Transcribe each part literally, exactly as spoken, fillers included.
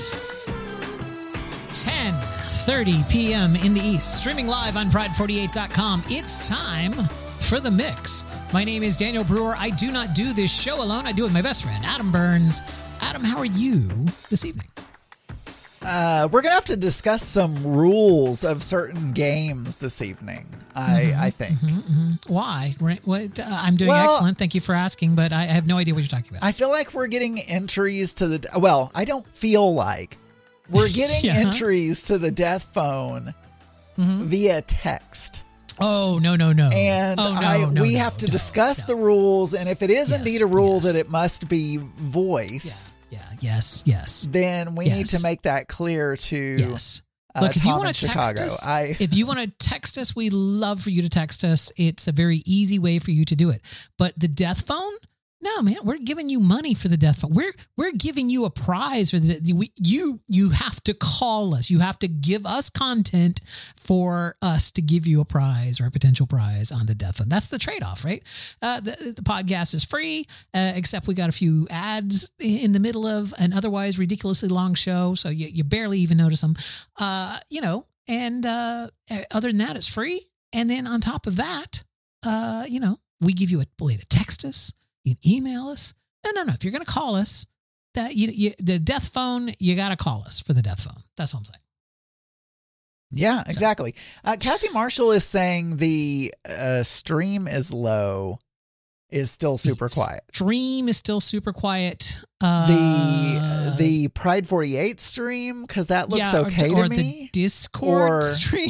is ten thirty p.m. in the East, streaming live on pride forty-eight dot com. It's time for The Mix. My name is Daniel Brewer. I do not do this show alone. I do it with my best friend, Adam Burns. Adam, how are you this evening? Uh, we're going to have to discuss some rules of certain games this evening, I, Mm-hmm, I think. mm-hmm, mm-hmm. Why? What, uh, I'm doing Well, excellent. Thank you for asking, but I have no idea what you're talking about. I feel like we're getting entries to the... Well, I don't feel like. We're getting Yeah. entries to the death phone Mm-hmm. via text. Oh, no, no, no. And oh, no, I, no, we no, have to no, discuss no. the rules, and if it is Yes, indeed a rule yes. that it must be voice, Yeah, yeah, yes, yes. then we need Yes. to make that clear to Yes. uh, Look, if you Tom in want to text Chicago. us, I, if you want to text us, we love for you to text us. It's a very easy way for you to do it. But the death phone? No, man, we're giving you money for the death phone. We're we're giving you a prize for the we, you. You have to call us. You have to give us content for us to give you a prize or a potential prize on the death phone. That's the trade off, right? Uh, the, the podcast is free, uh, except we got a few ads in the middle of an otherwise ridiculously long show, so you, you barely even notice them. Uh, you know, and uh, other than that, it's free. And then on top of that, uh, you know, we give you a way to text us. You can email us. No, no, no. If you're going to call us, that you, you the death phone, you got to call us for the death phone. That's all I'm saying. yeah, exactly. Uh, Kathy Marshall is saying the uh, stream is low, is still super The quiet. Stream is still super quiet. Uh, The the Pride forty-eight stream, because that looks yeah, okay or, to or me. the Discord Or- stream.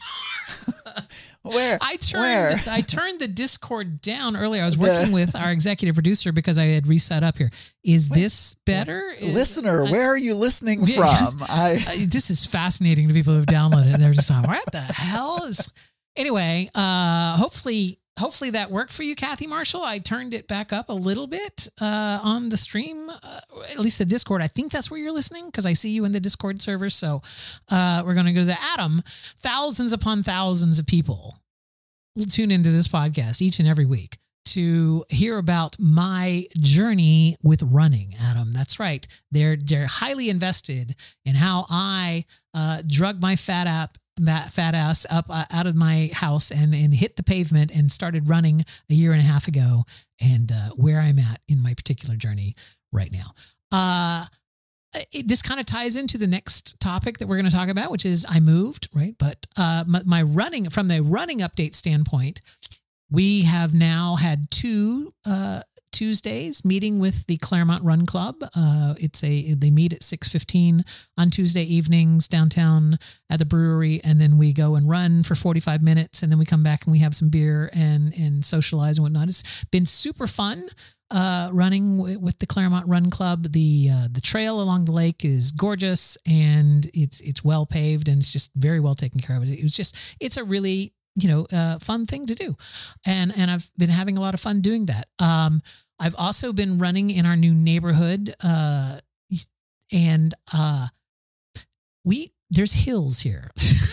Where I turned Where? I turned the Discord down earlier. I was The- working with our executive producer because I had reset up here. Is this better? Is- Listener, I- where are you listening Yeah. from? I I- this is fascinating to people who've downloaded it. They're just like, what the hell is... Anyway, uh, hopefully hopefully that worked for you, Kathy Marshall. I turned it back up a little bit uh, on the stream, uh, at least the Discord. I think that's where you're listening because I see you in the Discord server. So uh, we're going to go to the Adam. Thousands upon thousands of people will tune into this podcast each and every week to hear about my journey with running, Adam. That's right. They're they're highly invested in how I uh, drug my fat app fat ass up uh, out of my house and, and hit the pavement and started running a year and a half ago, and uh, where I'm at in my particular journey right now. Uh, it, this kind of ties into the next topic that we're going to talk about, which is I moved, right? But uh, my, my running, from the running update standpoint, we have now had two uh, Tuesdays meeting with the Claremont Run Club. Uh, it's a they meet at six fifteen on Tuesday evenings downtown at the brewery, and then we go and run for forty-five minutes, and then we come back and we have some beer and and socialize and whatnot. It's been super fun. Uh, running w- with the Claremont Run Club. The uh, the trail along the lake is gorgeous, and it's it's well paved, and it's just very well taken care of. It was just it's a really you know uh, fun thing to do, and and I've been having a lot of fun doing that. Um, I've also been running in our new neighborhood, uh, and uh, we there's hills here.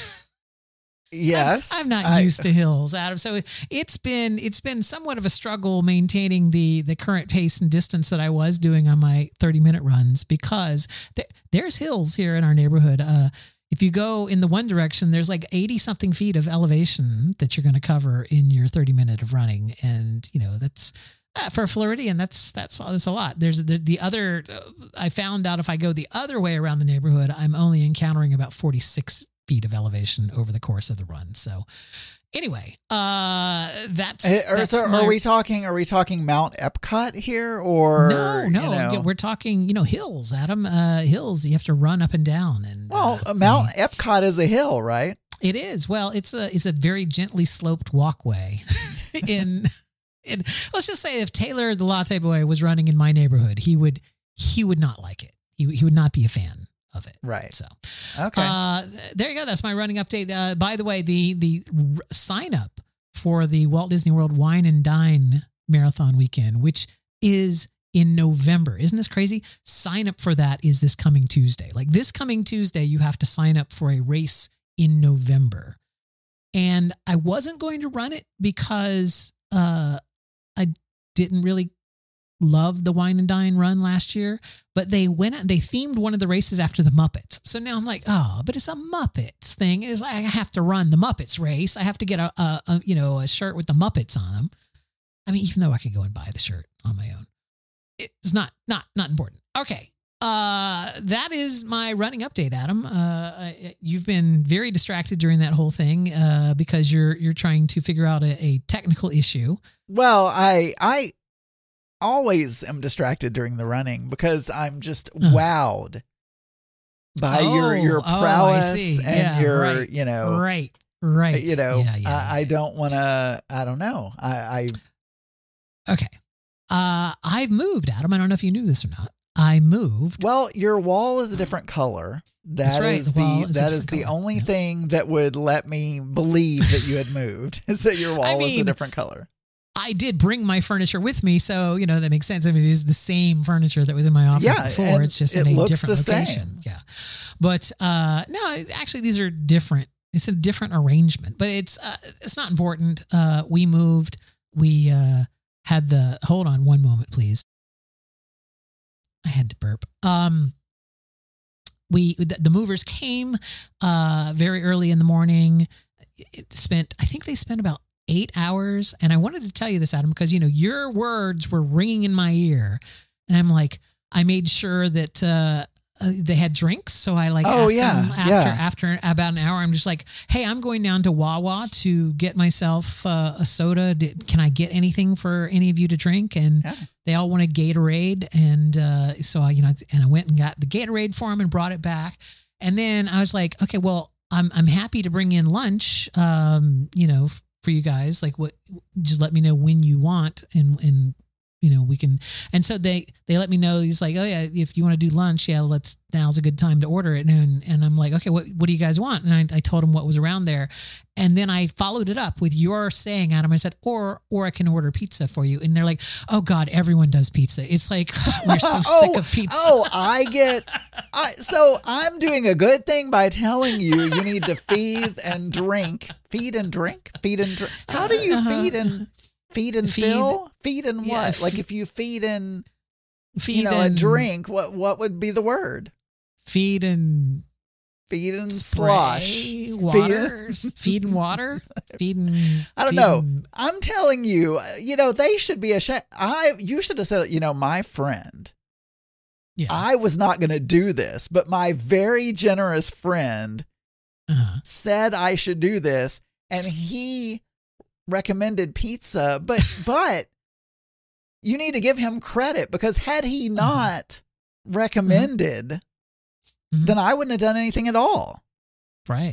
yes, I'm, I'm not I- used to hills, Adam. So it's been it's been somewhat of a struggle maintaining the the current pace and distance that I was doing on my thirty minute runs because th- there's hills here in our neighborhood. Uh, if you go in the one direction, there's like eighty something feet of elevation that you're going to cover in your thirty minute of running, and you know that's. Uh, for a Floridian, that's that's that's a lot. There's the, the other. Uh, I found out if I go the other way around the neighborhood, I'm only encountering about forty-six feet of elevation over the course of the run. So, anyway, uh, that's. Eh, Are, that's so my- are we talking? Are we talking Mount Epcot here, or No, no, You know, yeah, we're talking. You know, hills, Adam. Uh, hills. You have to run up and down, and well, uh, Mount Epcot is a hill, right? It is. Well, it's a it's a very gently sloped walkway in. And let's just say if Taylor the Latte Boy was running in my neighborhood, he would he would not like it. He he would not be a fan of it. Right. So, Okay. uh, there you go. That's my running update. Uh, by the way, the the r- sign up for the Walt Disney World Wine and Dine Marathon Weekend, which is in November. Isn't this crazy? Sign up for that is this coming Tuesday. Like this coming Tuesday, you have to sign up for a race in November. And I wasn't going to run it because uh, I didn't really loved the Wine and Dine run last year, but they went out, they themed one of the races after the Muppets. So now I'm like, oh, but it's a Muppets thing. Is I have to run the Muppets race. I have to get a, a, a you know a shirt with the Muppets on them. I mean, even though I could go and buy the shirt on my own, it's not not not important. Okay. Uh, that is my running update, Adam. Uh, you've been very distracted during that whole thing, uh, because you're, you're trying to figure out a, a technical issue. Well, I, I always am distracted during the running because I'm just uh. wowed by oh, your, your prowess oh, and yeah, your, right, you know, right, right. You know, yeah, yeah, I, I yeah. don't want to, I don't know. I, I, okay. Uh, I've moved, Adam. I don't know if you knew this or not. I moved. Well, your wall is a different color. That That's right. is The wall the is a that is the different only color. Yeah. thing that would let me believe that you had moved is that your wall I was a mean, different color. I did bring my furniture with me, so you know that makes sense. I mean, it is the same furniture that was in my office Yeah, before. and It's just it in a looks different the location. same. Yeah, but uh, no, actually, these are different. It's a different arrangement, but it's uh, it's not important. Uh, we moved. We uh, had the. Hold on one moment, please. I had to burp. Um, we the, the movers came uh, very early in the morning. It spent, I think they spent about eight hours. And I wanted to tell you this, Adam, because you know your words were ringing in my ear, and I'm like, I made sure that uh, uh, they had drinks. So I like Oh, asked yeah, them after yeah. after about an hour. I'm just like, hey, I'm going down to Wawa to get myself uh, a soda. Did, can I get anything for any of you to drink? And Yeah. they all wanted Gatorade, and uh, so I, you know, and I went and got the Gatorade for them and brought it back. And then I was like, okay, well, I'm I'm happy to bring in lunch, um, you know, f- for you guys. Like, what? Just let me know when you want, and and you know we can. And so they they let me know. He's like, oh yeah, if you want to do lunch, yeah, let's. Now's a good time to order it. And and I'm like, okay, what what do you guys want? And I, I told him what was around there. And then I followed it up with your saying, Adam. I said, or or I can order pizza for you. And they're like, oh God, everyone does pizza. It's like we're so oh, sick of pizza. Oh, I get. I, so I'm doing a good thing by telling you you need to feed and drink. Feed and drink. Feed and drink. How do you Uh-huh. feed and feed and Feed- fill? Feed and yeah, what? fe- Like if you feed and Feed you know and a drink, what what would be the word? Feed and Feed and spray slosh. water. Feed and water. Feed and. I don't feed know. and- I'm telling you, uh, you know, they should be ashamed. I, you should have said, you know, my friend, yeah. I was not going to do this, but my very generous friend uh-huh. said I should do this, and he recommended pizza. But, but you need to give him credit because had he not recommended, Mhm. then I wouldn't have done anything at all. Right.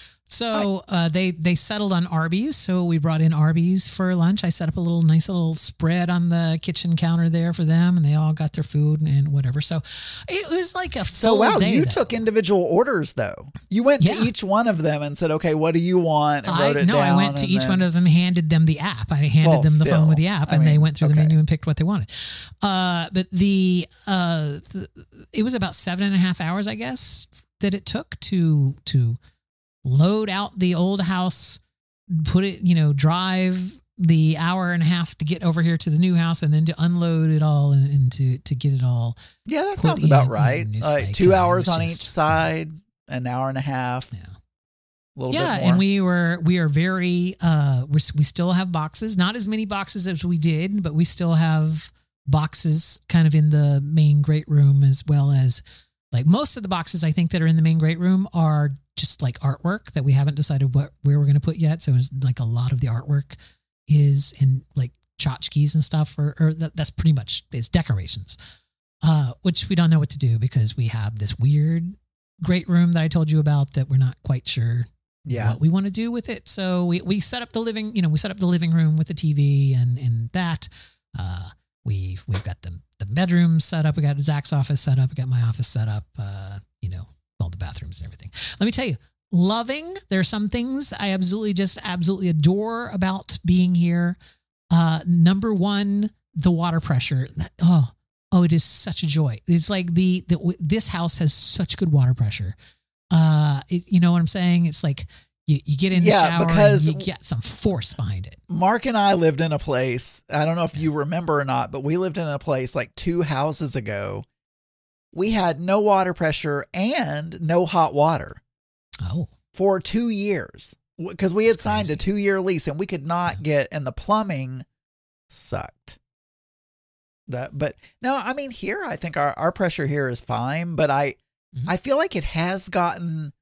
So uh, they they settled on Arby's. So we brought in Arby's for lunch. I set up a little nice little spread on the kitchen counter there for them, and they all got their food and, and whatever. So it was like a So full wow, day, you though. took individual orders though. You went Yeah. to each one of them and said, "Okay, what do you want?" And I, wrote it no, down. I went to and each then- one of them, handed them the app. I handed Well, them the still, phone with the app, I and they mean, went through the okay. menu and picked what they wanted. Uh, but the uh, th- it was about seven and a half hours, I guess, that it took to to load out the old house, put it, you know, drive the hour and a half to get over here to the new house, and then to unload it all and, and to to get it all. Yeah, that put sounds about in, right. and it's Like, like, two uh, it hours was on just- each side, an hour and a half, Yeah. a little Yeah, bit more. and we were we are very uh we're, we still have boxes, not as many boxes as we did, but we still have boxes kind of in the main great room, as well as like most of the boxes I think that are in the main great room are just like artwork that we haven't decided what where we're going to put yet. So it's like a lot of the artwork is in like tchotchkes and stuff, or, or that, that's pretty much it's decorations, uh, which we don't know what to do because we have this weird great room that I told you about that we're not quite sure yeah, what we want to do with it. So we, we set up the living, you know, we set up the living room with the T V and, and that, uh, we've, we've got the, the bedroom set up. We got Zach's office set up. We got my office set up, uh, you know, all the bathrooms and everything. Let me tell you, loving, there are some things that I absolutely just absolutely adore about being here. Uh, number one, the water pressure. Oh, oh, it is such a joy. It's like the, the this house has such good water pressure. Uh, it, you know what I'm saying? It's like You, you get in the Yeah, shower because- and you get some force behind it. Mark and I lived in a place, I don't know if you remember or not, but we lived in a place like two houses ago. We had no water pressure and no hot water Oh, for two years because we had That's signed crazy. a two year lease and we could not Yeah. get, and the plumbing sucked. That, but no, I mean, here, I think our, our pressure here is fine, but I, Mhm. I feel like it has gotten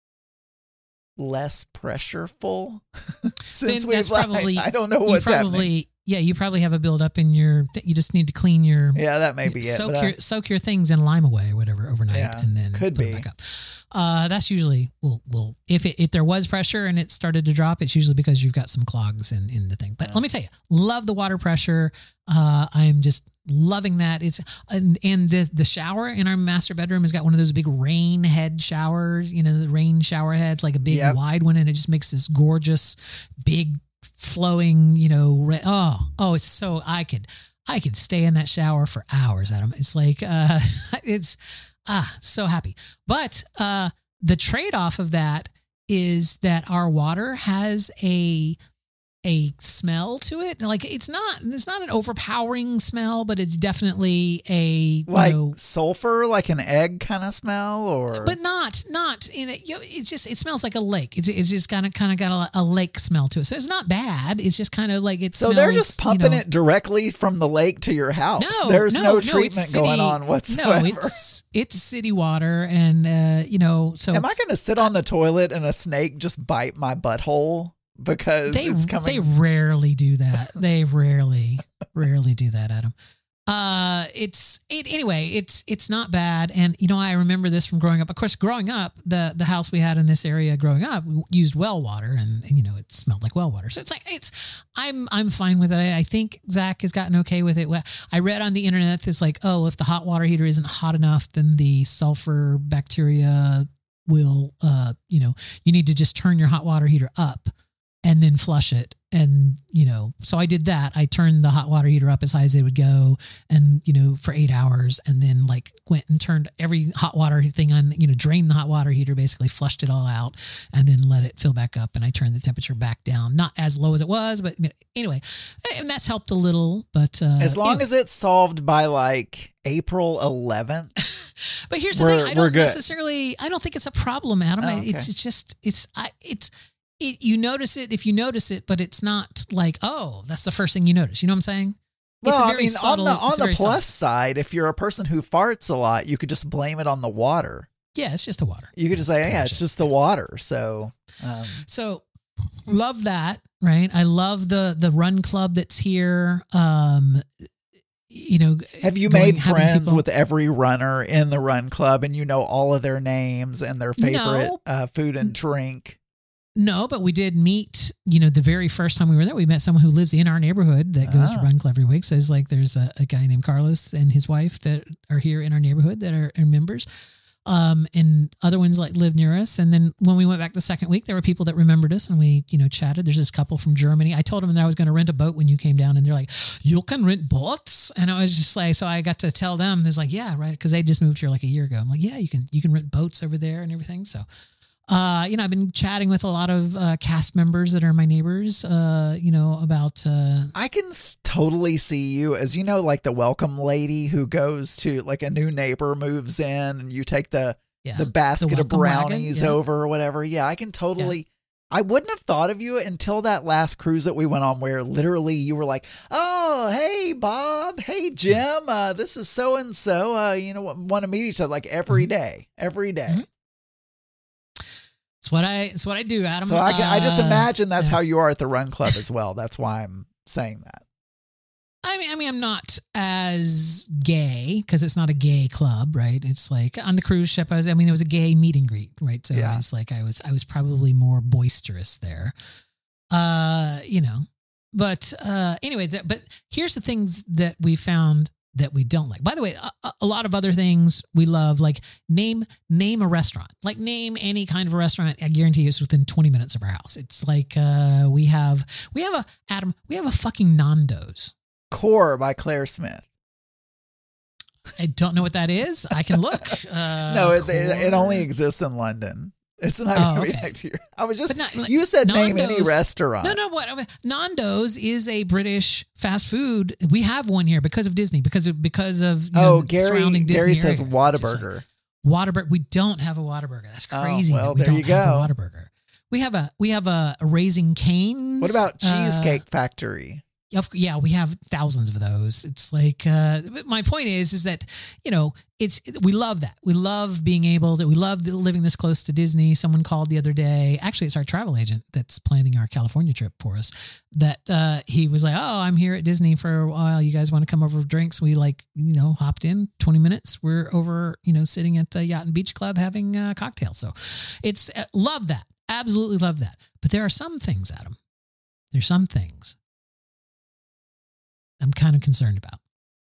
less pressureful since Then we've that's like, probably- I don't know you what's probably, happening. yeah, you probably have a buildup in your, you just need to clean your, Yeah, that may be it. soak but, uh, your soak your things in lime away or whatever overnight, Yeah, and then could put be. it back up. Uh, that's usually well, well, if it, if there was pressure and it started to drop, it's usually because you've got some clogs in, in the thing. But Yeah. let me tell you, love the water pressure. Uh, I'm just loving that. It's and, and the the shower in our master bedroom has got one of those big rain head showers. You know, the rain shower heads, like a big Yep. wide one, and it just makes this gorgeous big flowing. You know, re- oh oh, it's so I could. I could stay in that shower for hours, Adam. It's like, uh, it's, ah, so happy. But uh, the trade-off of that is that our water has a a smell to it. Like it's not it's not an overpowering smell, but it's definitely a like you know, sulfur, like an egg kind of smell, or but not not in it. You know, it's just it smells like a lake. It's it's just kind of kind of got a, a lake smell to it. So it's not bad. It's just kind of like it. so smells, they're just pumping you know, it directly from the lake to your house. No, There's no, no, no, treatment it's going city- on whatsoever. No, it's it's city water, and uh, you know, so Am I going to sit on the toilet and a snake just bite my butthole because they it's coming? they rarely do that. They rarely rarely do that, Adam. Uh, it's it anyway. It's it's not bad, and you know, I remember this from growing up. Of course, growing up, the the house we had in this area growing up used well water, and, and you know, it smelled like well water. So it's like it's I'm I'm fine with it. I, I think Zach has gotten okay with it. Well, I read on the internet it's like, oh, if the hot water heater isn't hot enough, then the sulfur bacteria will, uh, you know, you need to just turn your hot water heater up and then flush it. And, you know, so I did that. I turned the hot water heater up as high as it would go and, you know, for eight hours and then like went and turned every hot water thing on, you know, drained the hot water heater, basically flushed it all out and then let it fill back up. And I turned the temperature back down, not as low as it was, but anyway, and that's helped a little, but, uh, as long anyway. as it's solved by like April eleventh. But here's the We're- thing. I we're don't good. necessarily, I don't think it's a problem, Adam. Oh, I okay. It's, it's just, it's, I, it's, it, you notice it if you notice it, but it's not like, oh, that's the first thing you notice. You know what I'm saying? It's Well, a I very mean, subtle, on the on it's the very subtle. plus side, if you're a person who farts a lot, you could just blame it on the water. Yeah, it's just the water. You could just That's say, pretty yeah, much it's it. just the water. So, um, So love that, right? I love the the run club that's here. Um, you know, have you going- made having friends people- with every runner in the run club, and you know all of their names and their favorite No. uh, food and drink? No, but we did meet, you know, the very first time we were there, we met someone who lives in our neighborhood that goes Ah. to Run Club every week. So it's like there's a, a guy named Carlos and his wife that are here in our neighborhood that are, are members. Um, and other ones like live near us. And then when we went back the second week, there were people that remembered us and we, you know, chatted. There's this couple from Germany. I told them that I was going to rent a boat when you came down and they're like, you can rent boats. And I was just like, so I got to tell them, there's like, yeah, right. Cause they just moved here like a year ago. I'm like, yeah, you can, you can rent boats over there and everything. So, uh, you know, I've been chatting with a lot of uh, cast members that are my neighbors, uh, you know, about. Uh, I can s- totally see you as, you know, like the welcome lady who goes to like a new neighbor moves in and you take the, yeah, the basket of welcome wagon, brownies yeah. over or whatever. Yeah, I can totally. I wouldn't have thought of you until that last cruise that we went on where literally you were like, oh, hey, Bob. Hey, Jim. Uh, this is so and so. Uh, you know, want to meet each other like every Mhm. day, every day. Mhm. It's what I, it's what I do, Adam. So I, can, I just Uh, imagine that's yeah. how you are at the run club as well. That's why I'm saying that. I mean, I mean, I'm not as gay because it's not a gay club, right? It's like on the cruise ship. I was, I mean, it was a gay meet and greet, right? So Yeah. it's like I was, I was probably more boisterous there, uh, you know. But uh, anyway, th- but here's the things that we found that we don't like. By the way, a, a lot of other things we love, like name name a restaurant, like name any kind of a restaurant. I guarantee you it's within twenty minutes of our house. It's like uh, we have we have a Adam, we have a fucking Nando's. Core by Claire Smith. I don't know what that is. I can look. Uh, no, it, it, it only Core. exists in London. It's not Oh, going to okay. react to your. I was just. But not- like, you said name any Nando's- restaurant. No, no. What Nando's is a British fast food. We have one here because of Disney, because of because of you know, Oh, the Gary. surrounding Disney Gary says area. Whataburger. Whataburger. We don't have a Whataburger. That's Oh, crazy. well, that we there don't you have go. a Whataburger. We have a we have a, a Raising Cane's. What about uh, Cheesecake Factory? Of- Yeah, we have thousands of those. It's like uh, my point is, is that you know, it's we love that. We love being able to. We love living this close to Disney. Someone called the other day. Actually, it's our travel agent that's planning our California trip for us. That uh, he was like, "Oh, I'm here at Disney for a while. You guys want to come over for drinks?" We like, you know, hopped in. twenty minutes. We're over, you know, sitting at the Yacht and Beach Club having uh, cocktails. So, it's uh, love that. Absolutely love that. But there are some things, Adam. There's some things I'm kind of concerned about.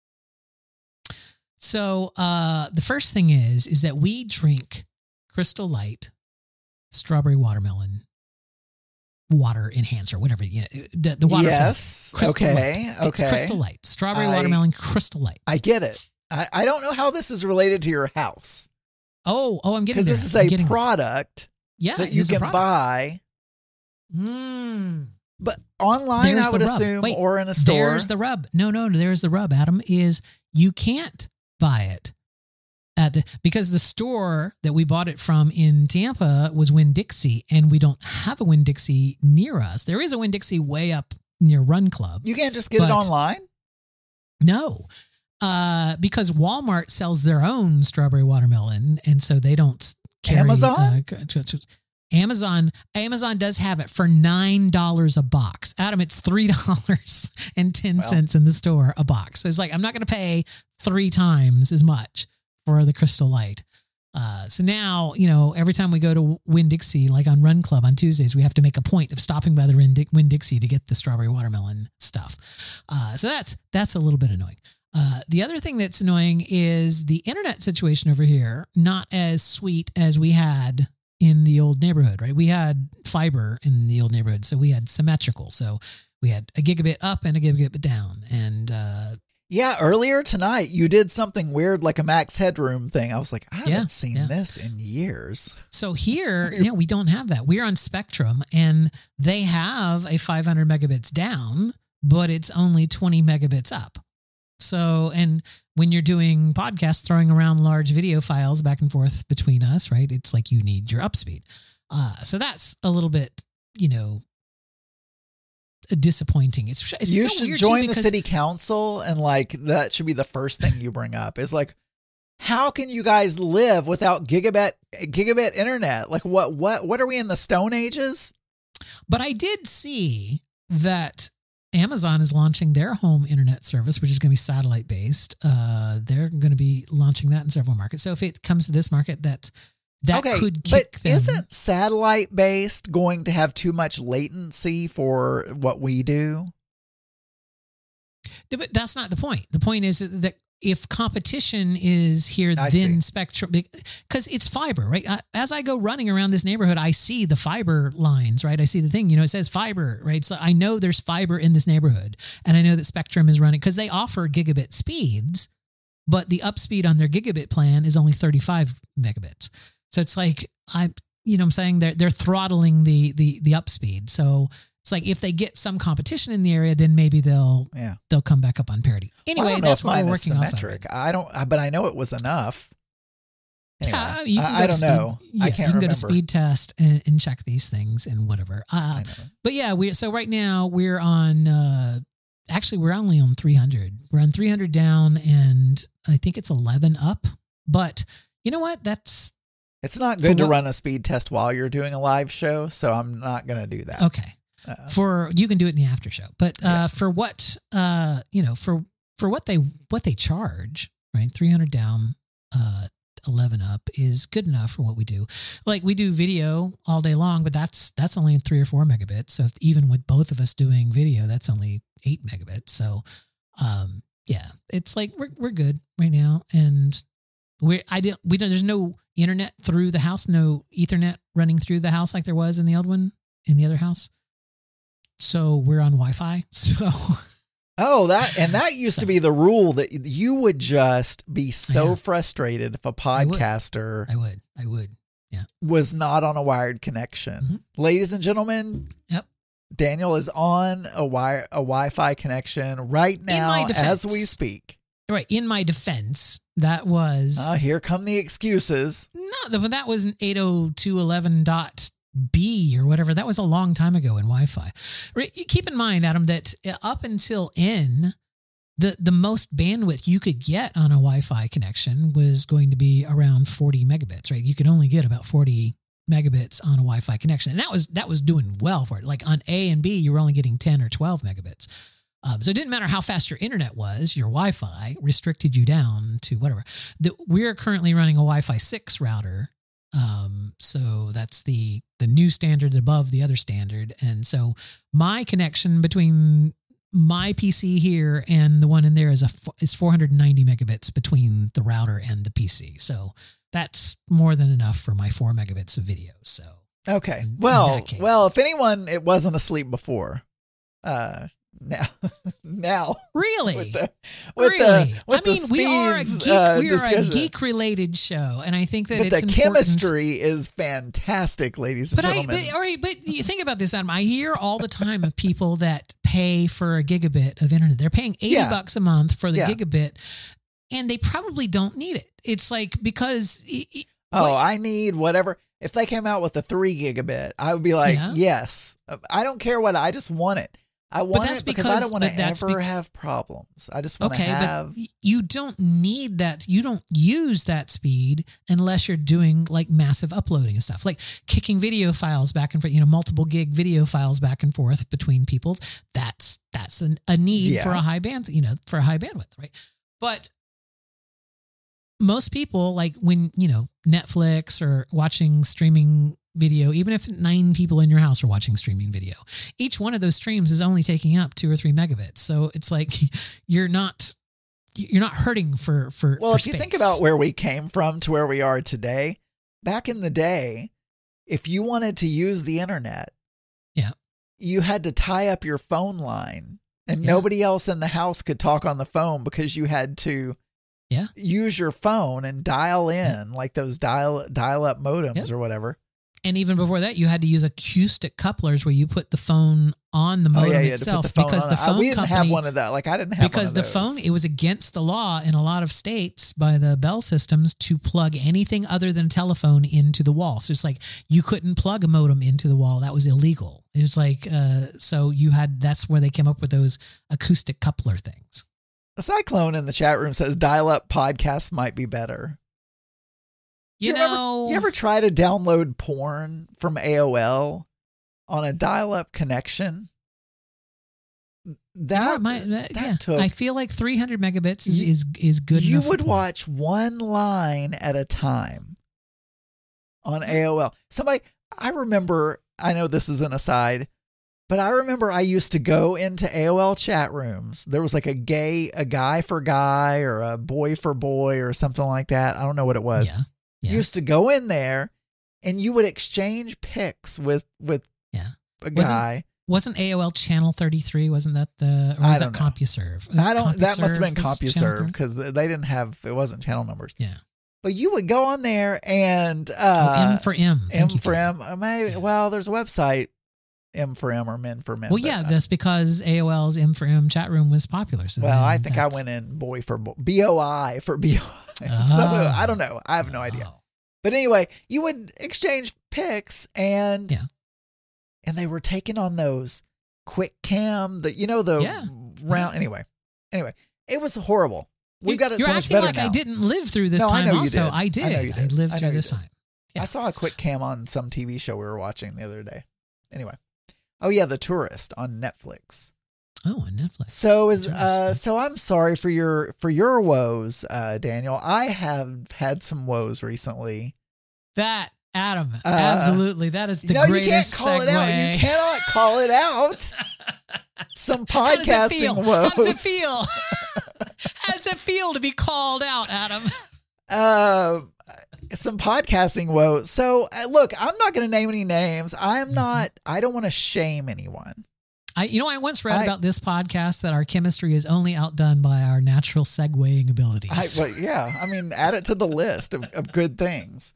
So uh, the first thing is, is that we drink Crystal Light, strawberry watermelon, water enhancer, whatever, you know, the, the water. Yes. Crystal Okay. Light. Okay. It's Crystal Light, strawberry I- watermelon, Crystal Light. I get it. I, I don't know how this is related to your house Oh, oh, I'm getting because there. this is I'm a getting there. product yeah, that it you is a can product. buy, Mm. but online There's I would the rub. assume, Wait, or in a store. There's the rub. No, no, there's the rub, Adam, is you can't buy it at the, because the store that we bought it from in Tampa was Winn-Dixie, and we don't have a Winn-Dixie near us. There is a Winn-Dixie way up near Run Club. You can't just get it But- online. No, uh, because Walmart sells their own strawberry watermelon, and so they don't carry Amazon? Uh, Amazon, Amazon does have it for nine dollars a box. Adam, it's three dollars and ten cents in the store a box. So it's like I'm not going to pay three times as much for the Crystal Light. Uh, so now, you know, every time we go to Winn-Dixie, like on Run Club on Tuesdays, we have to make a point of stopping by the Winn-Dixie to get the strawberry watermelon stuff. Uh, so that's that's a little bit annoying. Uh, the other thing that's annoying is the internet situation over here, not as sweet as we had in the old neighborhood, right? We had fiber in the old neighborhood, so we had symmetrical. So we had a gigabit up and a gigabit down. And uh, Yeah, earlier tonight you did something weird like a Max Headroom thing. I was like, I haven't Yeah, seen yeah. this in years. so here, you know, we don't have that. We're on Spectrum, and they have a five hundred megabits down, but it's only twenty megabits up. So, and when you're doing podcasts, throwing around large video files back and forth between us, right? It's like you need your up speed. Uh, so that's a little bit, you know, disappointing. It's, it's you so should weird join too, the because- city council, and like that should be the first thing you bring up. Is like, how can you guys live without gigabit gigabit internet? Like, what what what are we in the Stone Ages? But I did see that Amazon is launching their home internet service, which is going to be satellite based. Uh, they're going to be launching that in several markets. So if it comes to this market, that that okay, could but kick them. isn't satellite based going to have too much latency for what we do? Yeah, but that's not the point. The point is that if competition is here, I then see. Spectrum, because it's fiber, right? I- As I go running around this neighborhood, I see the fiber lines, right? I see the thing, you know, it says fiber, right? So I know there's fiber in this neighborhood, and I know that Spectrum is running because they offer gigabit speeds, but the up speed on their gigabit plan is only thirty-five megabits. So it's like, I, you know what I'm saying? They're, they're throttling the, the, the up speed. So it's like, if they get some competition in the area, then maybe they'll, Yeah. they'll come back up on parity. Anyway, Well, I don't know that's if what mine we're is working off of. symmetric. I don't, but I know it was enough. Anyway, Yeah, you can I, go I to don't speed, know. Yeah, I can't you can remember. go to speed test and, and check these things and whatever. Uh, I know. but yeah, we so right now we're on. Uh, actually, we're only on three hundred. We're on three hundred down, and I think it's eleven up. But you know what? That's It's not For good to what- run a speed test while you're doing a live show, so I'm not going to do that. okay. Uh, For you can do it in the after show, but uh, Yeah. for what uh, you know, for for what they what they charge, right? Three hundred down, uh, eleven up is good enough for what we do. Like we do video all day long, but that's that's only three or four megabits. So if, even with both of us doing video, that's only eight megabits. So um, yeah, it's like we're we're good right now, and we I didn't we don't there's no internet through the house, no Ethernet running through the house like there was in the old one in the other house. So we're on Wi-Fi. So oh, that and that used So- to be the rule that you would just be so Yeah. frustrated if a I would. podcaster I would, I would, yeah. was not on a wired connection. Mm-hmm. Ladies and gentlemen, Yep. Daniel is on a wire a Wi-Fi connection right now as we speak. Right. In my defense, that was Uh, here come the excuses. no, but that was an eight oh two dot eleven dot B or whatever. That was a long time ago in Wi-Fi. Right, keep in mind, Adam, that up until N, the the most bandwidth you could get on a Wi-Fi connection was going to be around forty megabits. Right, you could only get about forty megabits on a Wi-Fi connection, and that was that was doing well for it. Like on A and B, you were only getting ten or twelve megabits. Um, so it didn't matter how fast your internet was, your Wi-Fi restricted you down to whatever. The, we're currently running a Wi-Fi six router. Um, so that's the, the new standard above the other standard. And so my connection between my P C here and the one in there is a, is four hundred ninety megabits between the router and the P C. So that's more than enough for my four megabits of video. So, okay. in, Well, in well, if anyone, it wasn't asleep before, uh, now, now, really, with the, with really, the, with I mean, the we are a speeds, geek, uh, we are a discussion. geek-related show, and I think that But it's the important. chemistry is fantastic, ladies and But I, gentlemen. but, all right, but you think about this, Adam. I hear all the time of people that pay for a gigabit of internet. They're paying eighty Yeah. bucks a month for the Yeah. gigabit, and they probably don't need it. It's like because it, it- oh, what- I need whatever. If they came out with a three gigabit, I would be like, Yeah. yes. I don't care what. I just want it. I want that's it because, I because- don't want to but that's ever bec- have problems. I just want to okay, have. but you don't need that. You don't use that speed unless you're doing like massive uploading and stuff, like kicking video files back and forth. You know, multiple gig video files back and forth between people. That's that's an, a need Yeah. for a high band. You know, for a high bandwidth, right? But most people, like when you know Netflix or watching streaming video, even if nine people in your house are watching streaming video, each one of those streams is only taking up two or three megabits. So it's like you're not you're not hurting for for. Well, for if you think space. about where we came from to where we are today, back in the day, if you wanted to use the internet, Yeah. you had to tie up your phone line, and Yeah. nobody else in the house could talk on the phone because you had to. Yeah. Use your phone and dial in Yeah. like those dial dial up modems Yeah. or whatever. And even before that, you had to use acoustic couplers where you put the phone on the Oh modem yeah, you had to put itself the phone because on the it. I- phone we didn't company have one of that. Like I didn't have because one the of those. phone it was against the law in a lot of states by the Bell systems to plug anything other than telephone into the wall. So it's like you couldn't plug a modem into the wall. That was illegal. It was like uh, so you had that's where they came up with those acoustic coupler things. A Cyclone in the chat room says dial up podcasts might be better. You, You know, ever, you ever try to download porn from A O L on a dial up connection? That, yeah, my, that- that yeah. took. I feel like three hundred megabits is You- is, is good you enough. for would porn. watch one line at a time on A O L. Somebody, I remember, I know this is an aside, but I remember I used to go into A O L chat rooms. There was like a gay, a guy for guy or a boy for boy or something like that. I don't know what it was. Yeah. Yeah. You used to go in there and you would exchange pics with, with Yeah. a Wasn't- guy. Wasn't A O L Channel thirty-three? Wasn't that the? Or I was don't that know. CompuServe? I don't, that must have been CompuServe was Channel CompuServe thirty? because they didn't have, it wasn't channel numbers. Yeah. But you would go on there and, Oh, uh, M for M. M Thank you, for Kevin. M. Uh, Maybe, Yeah. Well, there's a website, M for M or Men for Men. Well, but, yeah, uh, that's because A O L's M for M chat room was popular. So well, I then think I that's- went in Boy for Boy, B O I for B O I. So, Ah. I don't know. I have no idea. Oh. But anyway, you would exchange pics and Yeah. and they were taking on those quick cam, the you know the Yeah. round. Anyway, anyway, it was horrible. We've got it You're so much acting better like now. I didn't live through this No, I time. know you also, did. I did. I know you I did. lived I know through you this did. time. Yeah. I saw a quick cam on some T V show we were watching the other day. Anyway, oh yeah, The Tourist on Netflix. Oh, on Netflix. So is Tourist, uh yeah. so I'm sorry for your for your woes, uh, Daniel. I have had some woes recently. That Adam, Uh, absolutely. That is the no, you greatest can't call segue. it out. You cannot call it out. Some How does it podcasting feel? woes. How does it feel? How does it feel to be called out, Adam? Uh, some podcasting woes. So uh, look, I'm not going to name any names. I'm Mm-hmm. not. I don't want to shame anyone. I, you know, I once read I- about this podcast that our chemistry is only outdone by our natural segueing abilities. I, but yeah, I mean, add it to the list of, of good things.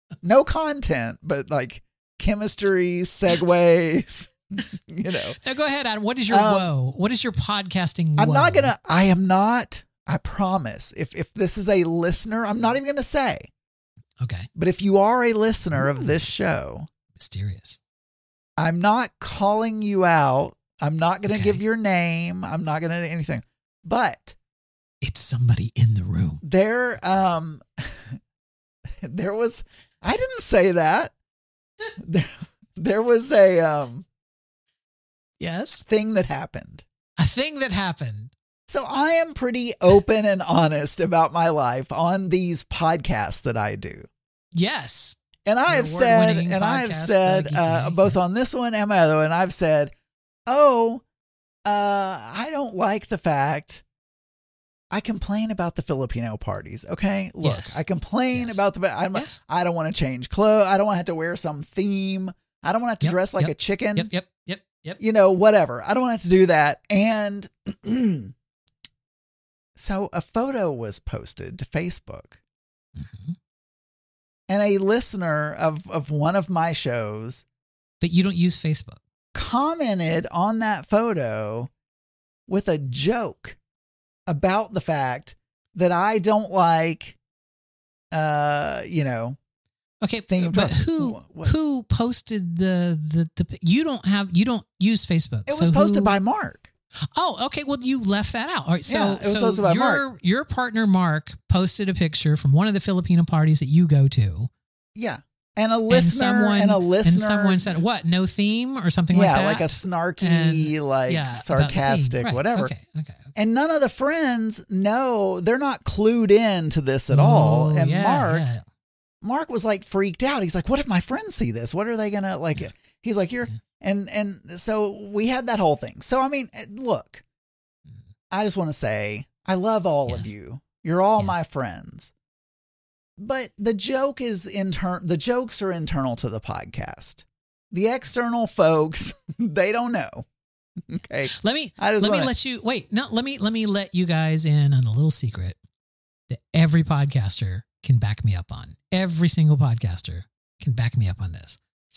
No content, but like chemistry, segues, you know. Now go ahead, Adam. What is your Um, woe? What is your podcasting woe? I'm not going to, I am not, I promise. If if this is a listener, I'm not even going to say. Okay. But if you are a listener Ooh. of this show, Mysterious. I'm not calling you out. I'm not going to Okay. give your name. I'm not going to do anything. But It's somebody in the room. there, um, there was, I didn't say that. There, there was a um, Yes. thing that happened. A thing that happened. So I am pretty open and honest about my life on these podcasts that I do. Yes. And I Your have said, award-winning and I have podcast, said, uh, Geeky uh, Geek, both yes. on this one and my other one, and I've said, oh, uh, I don't like the fact I complain about the Filipino parties. Okay, look, Yes. I complain Yes. about the. I'm, Yes. I don't want to change clothes. I don't want to have to wear some theme. I don't want to have to Yep, dress like yep, a chicken. Yep. Yep. Yep. Yep. You know, whatever. I don't want to have to do that. And so a photo was posted to Facebook. Mhm. And a listener of, of one of my shows But you don't use Facebook. commented on that photo with a joke about the fact that I don't like, uh, you know, Okay, Theme but park. who What? who posted the, the the you don't have you don't use Facebook. it so was posted who- by Mark. Oh, okay. Well, you left that out. All right. So, Yeah, it was so posted by your Mark. your partner Mark posted a picture from one of the Filipino parties that you go to, Yeah. And a listener and, someone- a listener. and someone said, "What? No theme or something yeah, like that." like a snarky, And- like yeah, about the theme. sarcastic, Right. whatever. Okay. Okay. okay. And none of the friends know, they're not clued in to this at all. Oh, And yeah, Mark, yeah. Mark was like freaked out. He's like, what if my friends see this? What are they going to like? Yeah. He's like, you're, Yeah. and, and so we had that whole thing. So, I mean, look, I just want to say, I love all of Yes. you. You're all Yes. my friends. But the joke is intern, the jokes are internal to the podcast. The external folks, they don't know. Okay. Let me I just let me wanna- let you wait. No, let me let me let you guys in on a little secret that every podcaster can back me up on. Every single podcaster can back me up on this.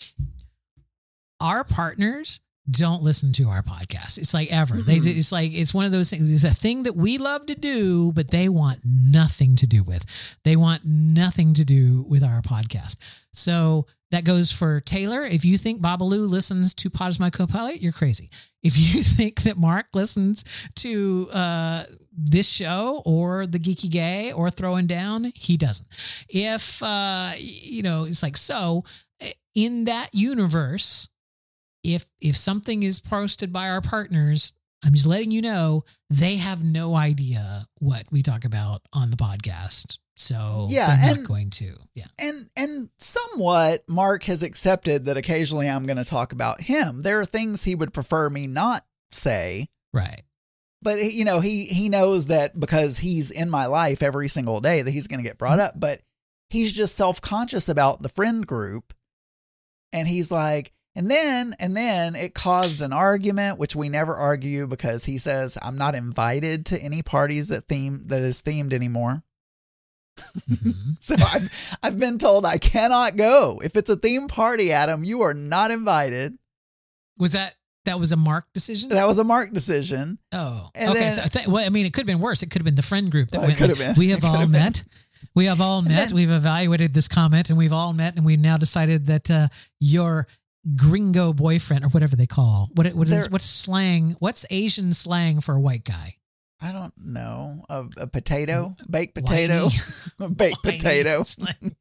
Our partners don't listen to our podcast. It's like ever. They Mhm. it's like it's one of those things. It's a thing that we love to do, but they want nothing to do with. They want nothing to do with our podcast. So that goes for Taylor. If you think Babalu listens to Pod is My Co-Pilot, you're crazy. If you think that Mark listens to uh, this show or the Geeky Gay or Throwing Down, he doesn't. If, uh, you know, it's like, so in that universe, if if something is posted by our partners, I'm just letting you know they have no idea what we talk about on the podcast. So Yeah, they're and- not going to. Yeah. And and somewhat, Mark has accepted that occasionally I'm going to talk about him. There are things he would prefer me not say, Right. but he- you know, he he knows that because he's in my life every single day that he's going to get brought up. But he's just self conscious about the friend group, and he's like, and then and then it caused an argument, which we never argue because he says I'm not invited to any parties that theme that is themed anymore. Mhm. So I've, I've been told I cannot go. If it's a theme party, Adam, you are not invited. Was that that was a Mark decision? That was a Mark decision. Oh, And okay. then- so I think, well, I mean, it could have been worse. It could have been the friend group that Oh, it went. could like, have been. We It have could all have been. met. We have all met. then- We've evaluated this comment, and we've all met, and we've now decided that uh, your gringo boyfriend, or whatever they call what it- what is They're- what's slang? What's Asian slang for a white guy? I don't know. A, a potato, baked potato, a baked Whiny potato. slang.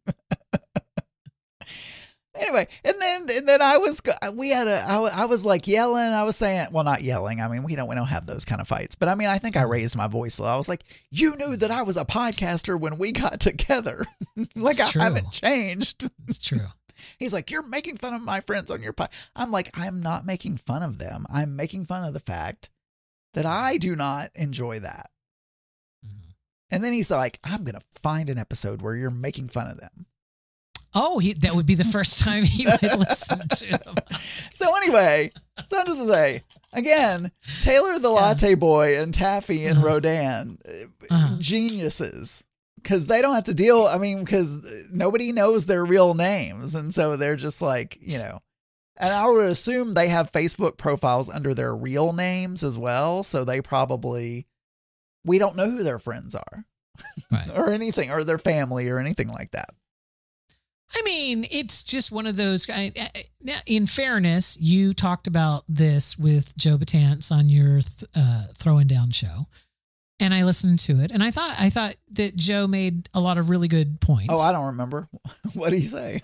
Anyway, and then and then I was we had a I, wa- I was like yelling. I was saying, well, not yelling. I mean, we don't we don't have those kind of fights. But I mean, I think I raised my voice a little. I was like, you knew that I was a podcaster when we got together. Like It's I true. haven't changed. It's true. He's like, you're making fun of my friends on your pod. I'm like, I'm not making fun of them. I'm making fun of the fact that I do not enjoy that. Mhm. And then he's like, I'm going to find an episode where you're making fun of them. Oh, he, that would be the first time he would listen to them. So anyway, so I'm just to say, again, Taylor the Yeah. Latte Boy and Taffy and Uh-huh. Rodan, uh, Uh-huh. geniuses. because they don't have to deal. I mean, because nobody knows their real names. And so they're just like, you know, and I would assume they have Facebook profiles under their real names as well. So they probably, we don't know who their friends are right. or anything, or their family or anything like that. I mean, it's just one of those. I, I, in fairness, you talked about this with Joe Batance on your th- uh, Throwing Down show, and I listened to it, and I thought I thought that Joe made a lot of really good points. Oh, I don't remember. What did he say?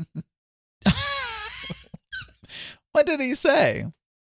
What did he say?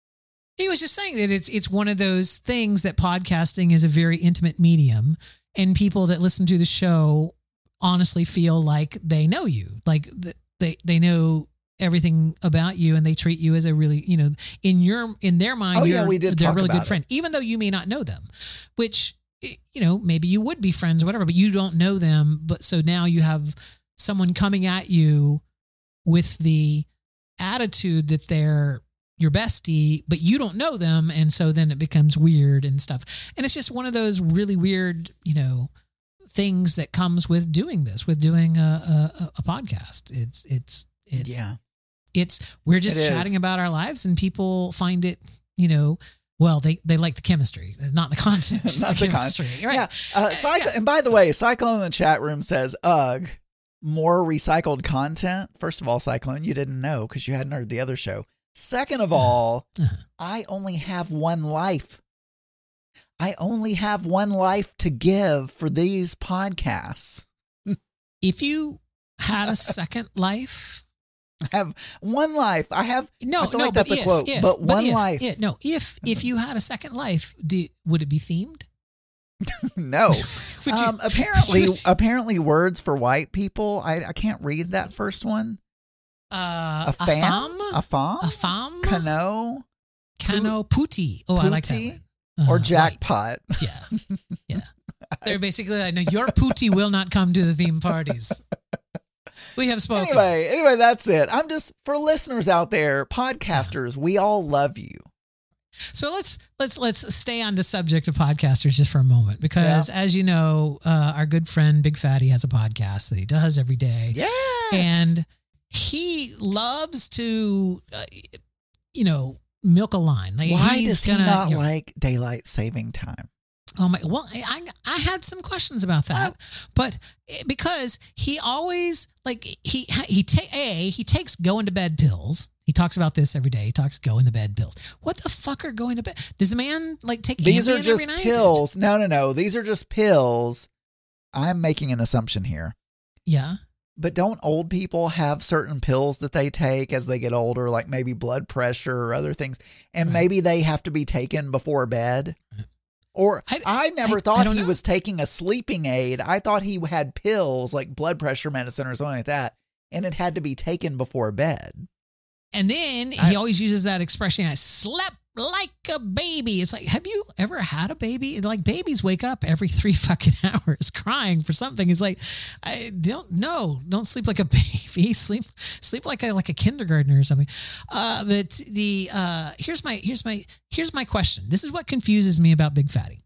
He was just saying that it's it's one of those things that podcasting is a very intimate medium, and people that listen to the show honestly feel like they know you, like they they know everything about you, and they treat you as a really, you know, in your in their mind, oh, you're, yeah, we did they're a talk really about good friend, it. even though you may not know them, which, you know, maybe you would be friends or whatever, but you don't know them. But so now you have someone coming at you with the attitude that they're your bestie, but you don't know them, and so then it becomes weird and stuff. And it's just one of those really weird, you know, things that comes with doing this, with doing a, a, a podcast. It's, it's, it's, yeah, it's, we're just it chatting is. about our lives, and people find it, you know, well, they, they like the chemistry, not the content, just not the the chemistry. content. Right. Yeah. Uh, Cycl- yeah. And by the way, Cyclone in the chat room says, ugh, more recycled content. First of all, Cyclone, you didn't know because you hadn't heard the other show. Second of all, Uh-huh. I only have one life. I only have one life to give for these podcasts. If you had a second life, I have one life. I have, no, I feel no, like that's but a if, quote, if, but one if, life. Yeah, no, if, if you had a second life, do, would it be themed? No. Would you- um, apparently, would- apparently words for white people. I, I can't read that first one. Uh, A fam? fam? A fam? A fam? Cano? Cano putti. Oh, I like that Pootie? one. Or Uh, jackpot. right. Yeah. Yeah. They're basically like, no, your pootie will not come to the theme parties. We have spoken. Anyway, anyway, that's it. I'm just, for listeners out there, podcasters, we all love you. So let's let's let's stay on the subject of podcasters just for a moment, because as you know, uh, our good friend Big Fatty has a podcast that he does every day. Yes. And he loves to, uh, you know, milk a line. Like, why he's does he gonna, not you know, like daylight saving time? Oh my! Well, I I, I had some questions about that, but because he always like he he take a he takes going to bed pills. He talks about this every day. He talks going to bed pills. What the fuck are going to bed? Does a man like take These are Ambien just every night? pills. No, no, no. These are just pills. I'm making an assumption here. Yeah. But don't old people have certain pills that they take as they get older, like maybe blood pressure or other things, and Right. maybe they have to be taken before bed? Or I, I- never I- thought I don't he know. was taking a sleeping aid. I thought he had pills like blood pressure medicine or something like that, and it had to be taken before bed. And then I- he always uses that expression, I slept like a baby. It's like, have you ever had a baby? Like, babies wake up every three fucking hours crying for something. It's like, I don't know. Don't sleep like a baby. Sleep sleep like a like a kindergartner or something. Uh, but the uh, here's my here's my here's my question. This is what confuses me about Big Fatty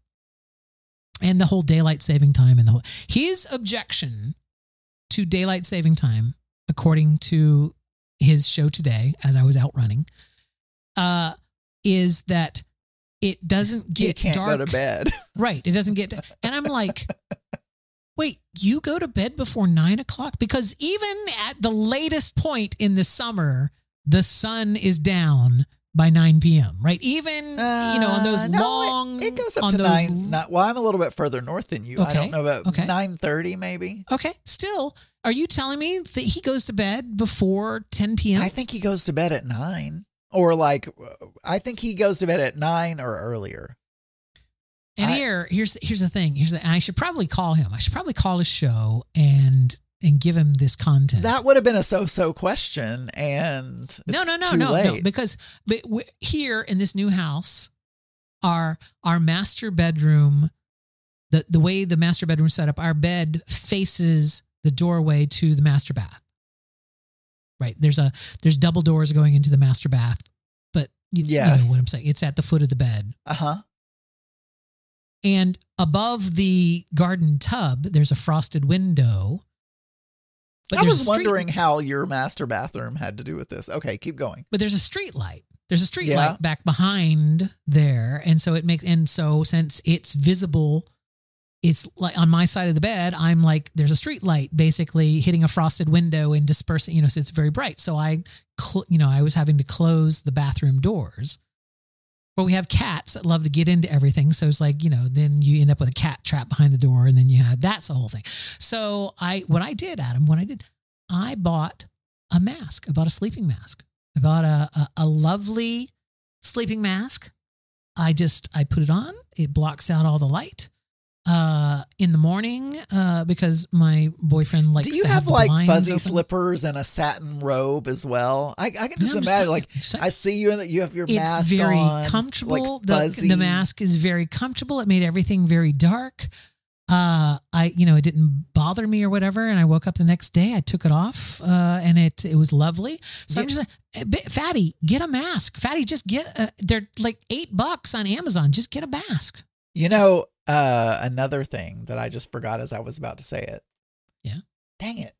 and the whole daylight saving time and the whole his objection to daylight saving time, according to his show today, as I was out running, uh, is that it doesn't get he can't dark. go to bed. Right. It doesn't get, and I'm like, wait, you go to bed before nine o'clock? Because even at the latest point in the summer, the sun is down by nine p.m., right? Even, you know, on those Uh, no, long, It, it goes up on to those, nine. Not, well, I'm a little bit further north than you. I Okay, don't know about okay. nine thirty, maybe. Okay. Still, are you telling me that he goes to bed before ten p.m.? I think he goes to bed at nine, or like, I think he goes to bed at nine or earlier. And I- here, here's here's the thing. Here's the. And I should probably call him. I should probably call his show and and give him this content. That would have been a so-so question, and it's no, no, no, too no, late. no. Because but we- here in this new house, our our master bedroom, the the way the master bedroom is set up, our bed faces the doorway to the master bath. Right. There's a there's double doors going into the master bath, but you, you know Yes. what I'm saying. It's at the foot of the bed. Uh huh. And above the garden tub, there's a frosted window. But I there's was a street, wondering how your master bathroom had to do with this. Okay, keep going. But there's a street light. There's a street Yeah. light back behind there. And so it makes, and so since it's visible, it's like on my side of the bed, I'm like, there's a street light basically hitting a frosted window and dispersing, you know, so it's very bright. So I, cl- you know, I was having to close the bathroom doors. But we have cats that love to get into everything. So it's like, you know, then you end up with a cat trap behind the door and then you have, that's the whole thing. So I, what I did, Adam, what I did, I bought a mask. I bought a sleeping mask. I bought a, a, a lovely sleeping mask. I just, I put it on. It blocks out all the light uh, in the morning uh, because my boyfriend likes Do you to have, have the like blinds fuzzy open. slippers and a satin robe as well? I, I can just No, I'm just imagine, telling like, you, just telling I see you and you have your It's mask very on. comfortable. Like the, fuzzy. the mask is very comfortable. It made everything very dark. Uh, I, you know, it didn't bother me or whatever. And I woke up the next day, I took it off, uh, and it, it was lovely. So Yeah. I'm just like, "Eh, bi- Fatty, get a mask. Fatty, just get, a, they're like eight bucks on Amazon. Just get a mask. You know, uh, another thing that I just forgot as I was about to say it. Yeah. Dang it.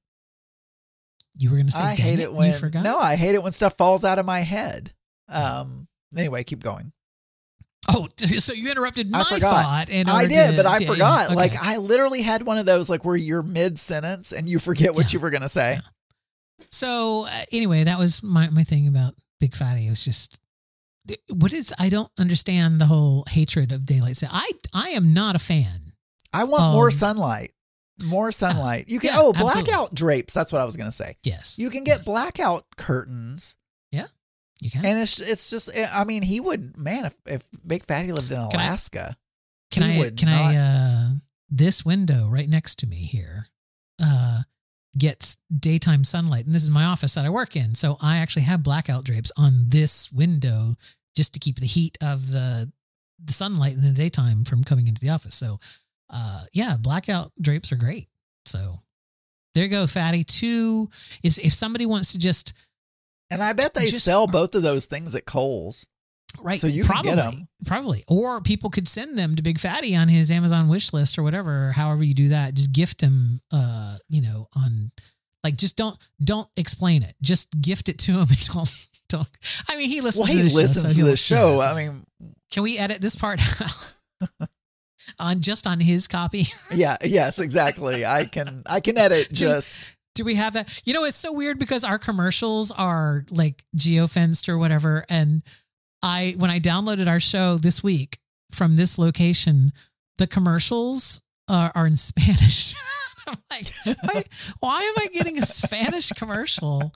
You were going to say, I dang hate it, it when, you forgot? no, I hate it when stuff falls out of my head. Um, anyway, keep going. Oh, so you interrupted my I forgot. thought. In I order did, to- but I yeah, forgot. yeah, okay. Like I literally had one of those, like where you're mid sentence and you forget what Yeah. you were going to say. Yeah. So uh, anyway, that was my, my thing about Big Fatty. It was just, what is, I don't understand the whole hatred of daylight saving. I, I am not a fan. I want Um, more sunlight. More sunlight. You can, yeah, oh, absolutely. blackout drapes. That's what I was going to say. Yes. You can get blackout curtains. You can. And it's it's just, I mean, he would, man, if, if Big Fatty lived in Can I- Alaska, Can he I, would can not. I, uh, this window right next to me here, uh, gets daytime sunlight. And this is my office that I work in. So I actually have blackout drapes on this window just to keep the heat of the, the sunlight in the daytime from coming into the office. So, uh, yeah, blackout drapes are great. So there you go, Fatty. Two is if somebody wants to just, And I bet they Just- sell both of those things at Kohl's. right. So you can probably, get 'em. Probably. Or people could send them to Big Fatty on his Amazon wish list or whatever, or however you do that. Just gift him, uh, you know, on like, just don't, don't explain it. Just gift it to him and don't, don't. I mean, he listens Well, he to the listens show. so to he'll- the show. yeah, so- I mean, can we edit this part out? on just on his copy? yeah, yes, exactly. I can, I can edit Do- just, Do we have that? You know, it's so weird because our commercials are like geofenced or whatever. And I, when I downloaded our show this week from this location, the commercials are, are in Spanish. I'm like, why, why am I getting a Spanish commercial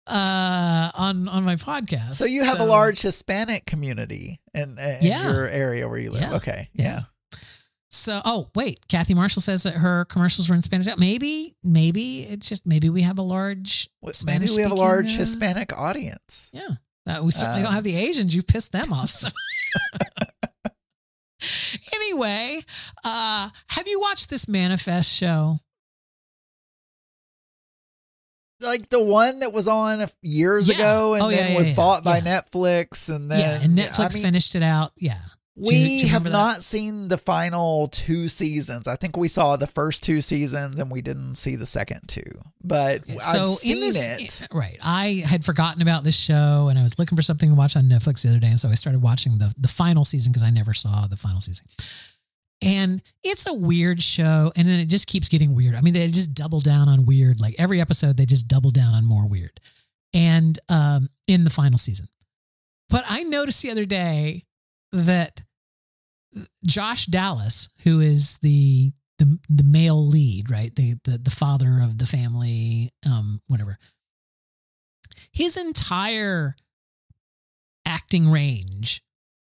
uh, on on my podcast? so you have a large Hispanic community in, in Yeah. your area where you live. Yeah. Okay. Yeah. Yeah. So, oh wait, Kathy Marshall says that her commercials were in Spanish. Maybe, maybe it's just maybe we have a large Well, Spanish. Maybe we have a speaking, large uh, Hispanic audience. Yeah, uh, we certainly don't Um, have the Asians. You pissed them off. So. Anyway, uh, have you watched this Manifest show? Like the one that was on a- years Yeah. ago and Oh, yeah, then yeah, was yeah, bought by yeah. Netflix and then yeah, and Netflix I mean, finished it out. Yeah. Do you- do We you have remember that? not seen the final two seasons. I think we saw the first two seasons and we didn't see the second two. But Okay, I've seen this, it. Right. I had forgotten about this show and I was looking for something to watch on Netflix the other day. And so I started watching the, the final season because I never saw the final season. And it's a weird show. And then it just keeps getting weird. I mean, they just double down on weird. Like every episode, they just double down on more weird. And um, in the final season. But I noticed the other day that Josh Dallas, who is the the the male lead, right? The the the father of the family, um, whatever. His entire acting range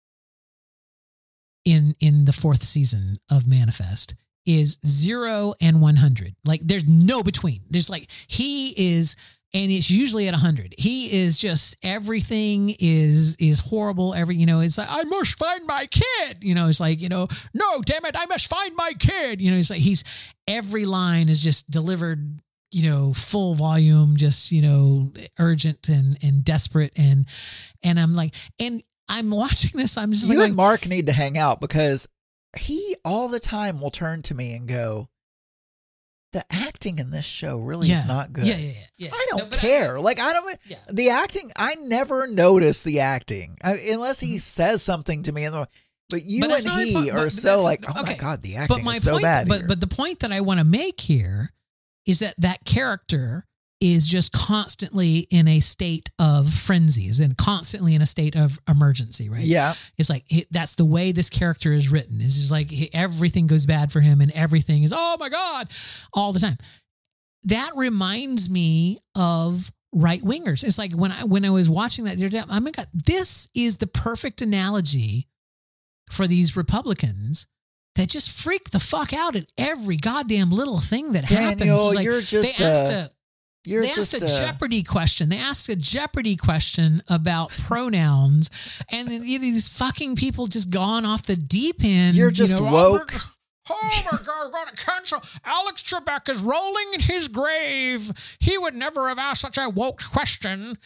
in in the fourth season of Manifest is zero and one hundred. Like there's no between. There's like he is. And it's usually at one hundred. He is just, everything is is horrible. Every, you know, it's like, I must find my kid. You know, it's like, you know, no, damn it, I must find my kid. You know, it's like he's, every line is just delivered, you know, full volume, just, you know, urgent and, and desperate. And, and I'm like, and I'm watching this, I'm just You like, and Mark need to hang out because he all the time will turn to me and go, the acting in this show really Yeah. is not good. Yeah, yeah, yeah. yeah. I don't No, but care. like, I don't, Yeah. the acting, I never notice the acting I, unless he Mhm. says something to me. In the, but you But that's and not my he point, are but so that's- like, oh my okay. God, the But acting my is so point, bad. but here. but the point that I want to make here is that that character is just constantly in a state of frenzies and constantly in a state of emergency, right? yeah. It's like he, that's the way this character is written. It's just like he, everything goes bad for him and everything is, oh my God, all the time. That reminds me of right wingers. It's like when I when I was watching that, I'm like, this is the perfect analogy for these Republicans that just freak the fuck out at every goddamn little thing that happens. Daniel, It's like you're just they asked uh, a you're they just asked a uh, Jeopardy question. They asked a Jeopardy question about pronouns, and then these fucking people just gone off the deep end. You're just you know, woke. Oh, oh my God, we're going to cancel. Alex Trebek is rolling in his grave. He would never have asked such a woke question.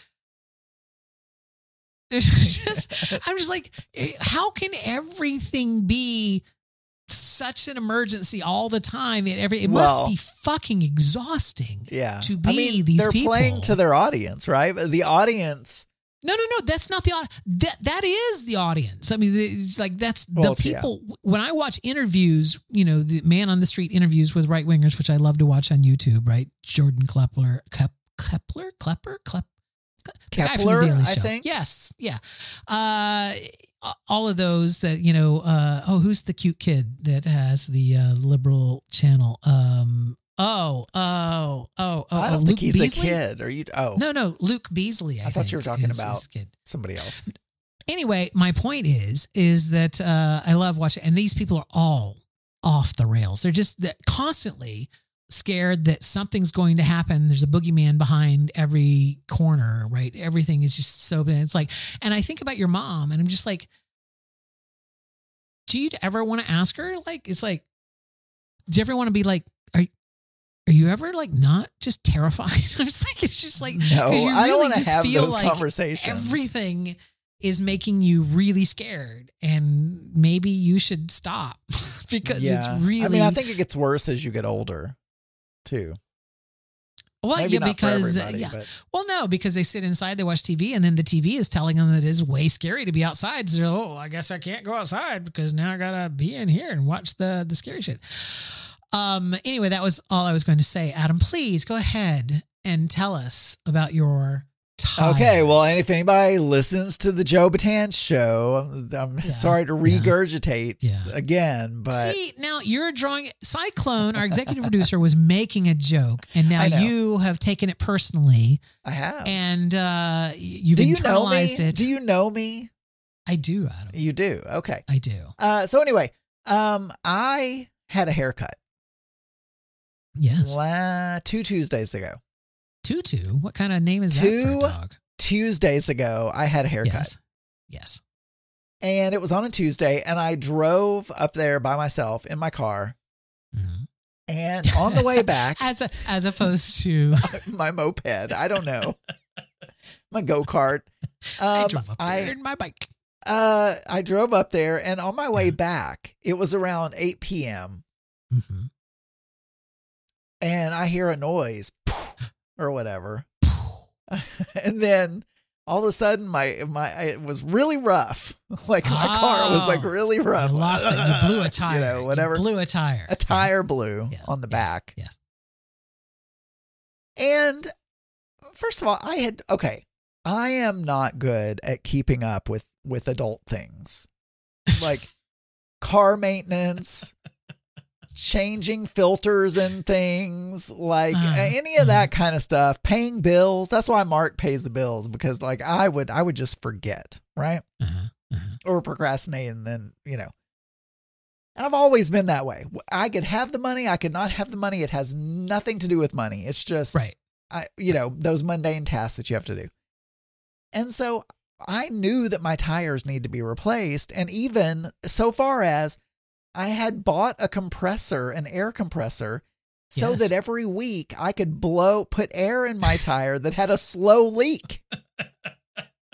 It's just, I'm just like, how can everything be such an emergency all the time? It every it Well, must be fucking exhausting. yeah. to be I mean, these they're people. playing to their audience, right? The audience. No, no, no. That's not the audience. That that is the audience. I mean, it's like that's Well, the yeah. people. When I watch interviews, you know, the man on the street interviews with right wingers, which I love to watch on YouTube. Right, Jordan Klepler, Kep, Kepler, Klepper, Klep, the guy from the Kepler, Daily I Show. think. Yes, yeah. Uh, all of those that you know. Uh, oh, who's the cute kid that has the uh, liberal channel? Um, oh, oh, oh, oh. I oh, don't Luke think he's Beasley? a kid. Are you? Oh, No, no, Luke Beasley. I, I thought you were think, talking is about- his kid. somebody else. Anyway, my point is, is that uh, I love watching, and these people are all off the rails. They're just they're constantly scared that something's going to happen. There's a boogeyman behind every corner, right? Everything is just so bad. It's like, and I think about your mom, and I'm just like, do you ever want to ask her? Like, it's like, do you ever want to be like, are Are you ever like not just terrified? I'm just like, it's just like, No, 'cause you I don't really want to just have feel those like conversations. everything is making you really scared, and maybe you should stop because it's Yeah. really. I mean, I think it gets worse as you get older, too. well, Maybe yeah, not for because uh, everybody, yeah, but well, no, because they sit inside, they watch T V, and then the T V is telling them that it is way scary to be outside. So, oh, I guess I can't go outside because now I gotta be in here and watch the the scary shit. Um. Anyway, that was all I was going to say. Adam, please go ahead and tell us about your tires. Okay, well, and if anybody listens to the Joe Bataan show, I'm, I'm Yeah, sorry to yeah. regurgitate Yeah. again, but See, now you're drawing Cyclone, our executive producer, was making a joke, and now I know. you have taken it personally, I have. and uh, you've Do you know me? internalized it. Do you know me? I do, Adam. You do. Okay. I do. Uh, so anyway, um, I had a haircut Yes. la- two Tuesdays ago. Tutu. What kind of name is that Two for a dog? Tuesdays ago, I had a haircut. Yes. Yes. And it was on a Tuesday, and I drove up there by myself in my car. Mhm. And on the way back, as a, as opposed to my moped, I don't know, my go-kart. I Um, drove up I, there in my bike. uh, I drove up there, and on my way Yeah. back, it was around eight p.m., Mm-hmm. and I hear a noise or whatever. And then all of a sudden, my my it was really rough. Like my car was like Oh, really You rough. lost it. You blew a tire. You know, whatever. You blew a tire. A tire blew Yeah. on the Yes. back. Yes. And first of all, I had okay. I am not good at keeping up with with adult things like car maintenance, changing filters and things, like Uh, any of that kind of stuff. Paying bills. That's why Mark pays the bills, because like I would I would just forget, right? Uh-huh. Uh-huh. Or procrastinate, and then you know. And I've always been that way. I could have the money, I could not have the money. It has nothing to do with money. It's just Right. I, you know, those mundane tasks that you have to do. And so I knew that my tires need to be replaced. And even so far as I had bought a compressor, an air compressor, so Yes. that every week I could blow, put air in my tire that had a slow leak.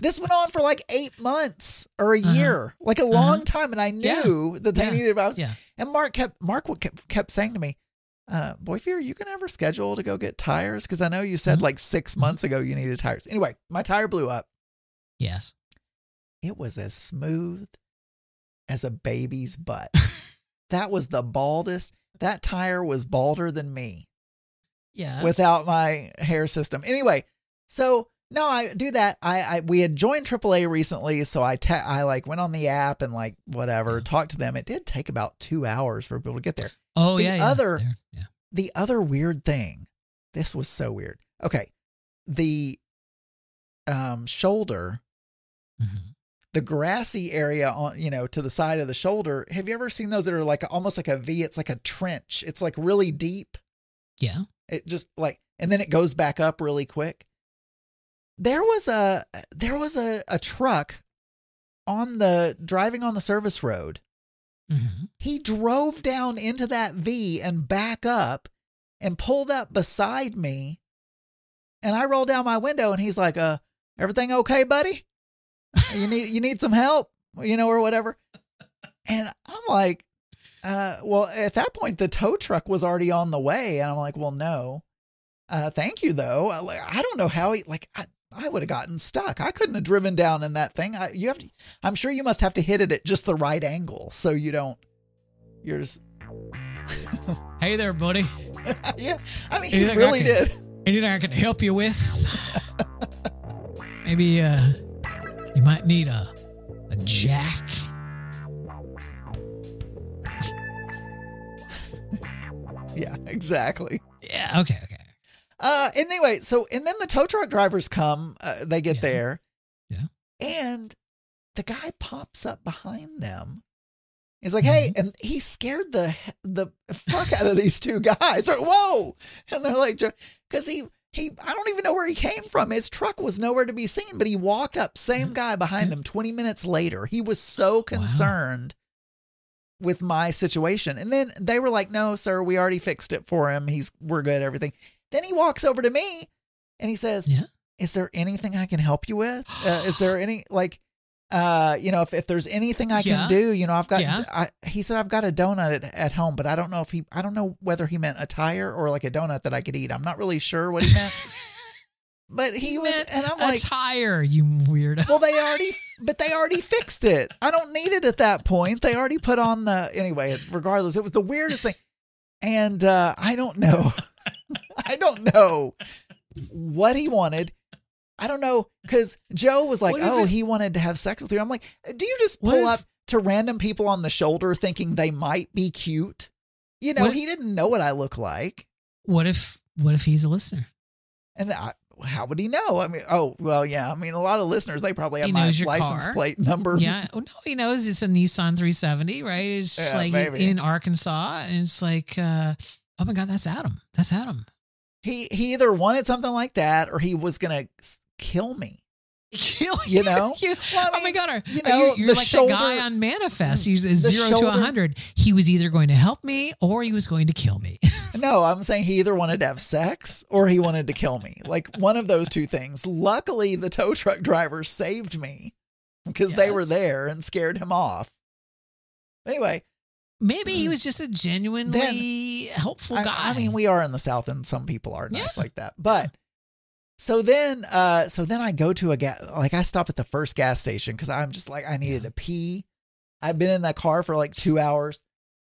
This went on for like eight months or a Uh-huh. year, like a long Uh-huh. time. And I knew Yeah. that they Yeah. needed, I was, Yeah. and Mark kept, Mark would kept, kept saying to me, uh, Boyfie, are you going to ever schedule to go get tires? Cause I know you said Mhm. like six Mhm. months ago, you needed tires. Anyway, my tire blew up. Yes. It was as smooth as a baby's butt. That was the baldest. That tire was balder than me Yeah. without my hair system. Anyway, so no, I do that. I, I we had joined triple A recently, so I te- I like went on the app and like whatever, talked to them. It did take about two hours for people to get there. oh the yeah. yeah. other- There. Yeah. The other weird thing, this was so weird. Okay, the um shoulder, Mhm. the grassy area on, you know, to the side of the shoulder. Have you ever seen those that are like almost like a V? It's like a trench. It's like really deep. Yeah. It just like, and then it goes back up really quick. There was a, there was a, a truck on the driving on the service road. Mhm. He drove down into that V and back up and pulled up beside me. And I rolled down my window and he's like, uh, everything okay, buddy? You need, you need some help, you know, or whatever. And I'm like, uh, well, at that point, the tow truck was already on the way. And I'm like, well, no, uh, thank you though. I, like, I don't know how he, like, I, I would have gotten stuck. I couldn't have driven down in that thing. I, you have to, I'm sure you must have to hit it at just the right angle. So you don't, you're just, Hey there, buddy. yeah. I mean, he Anything I really can- did. Anything I can help you with? Maybe uh, you might need a a jack. Yeah, exactly. Yeah. Okay. Okay. Uh, anyway, so, and then the tow truck drivers come, uh, they get Yeah. there. Yeah. And the guy pops up behind them. He's like, hey, and he scared the the fuck out of these two guys. Like, whoa. And they're like, because he, he, I don't even know where he came from. His truck was nowhere to be seen, but he walked up, same guy behind them twenty minutes later. He was so concerned with my situation. And then they were like, no, sir, we already fixed it for him. He's, we're good, everything. Then he walks over to me and he says, Yeah. is there anything I can help you with? Uh, is there any, like, uh, you know, if, if there's anything I Yeah. can do, you know, I've got, Yeah. I, he said, I've got a donut at, at home, but I don't know if he, I don't know whether he meant a tire or like a donut that I could eat. I'm not really sure what he meant, but he was, Meant and I'm a like, tire, you weirdo. well, they already, but they already fixed it. I don't need it at that point. They already put on the, anyway, regardless, it was the weirdest thing. And, uh, I don't know. I don't know what he wanted. I don't know. Cause Joe was like, What if oh, it- he wanted to have sex with you. I'm like, do you just What pull if- up to random people on the shoulder thinking they might be cute? You know, What- he didn't know what I look like. What if what if he's a listener? And I, how would he know? I mean, oh, well, yeah. I mean, a lot of listeners, they probably have He my knows your license car. plate number. Yeah. Oh no, he knows it's a Nissan three seventy, right? It's just Yeah, like maybe. in Arkansas, and it's like, uh, oh my God, that's Adam. That's Adam. He, he either wanted something like that or he was going to kill me. Kill You know? You- Well, I oh my mean, God, are, you are know, you, you're the like shoulder- that guy on Manifest. He's a the zero to shoulder- a hundred. He was either going to help me or he was going to kill me. No, I'm saying he either wanted to have sex or he wanted to kill me. Like one of those two things. Luckily, the tow truck driver saved me because they were Yes. there and scared him off. Anyway, Maybe he was just a genuinely helpful I, guy. I mean, we are in the South and some people are nice Yeah. like that. But so then, uh, so then I go to a gas, like I stop at the first gas station because I'm just like, I needed Yeah. to pee. I've been in that car for like two hours.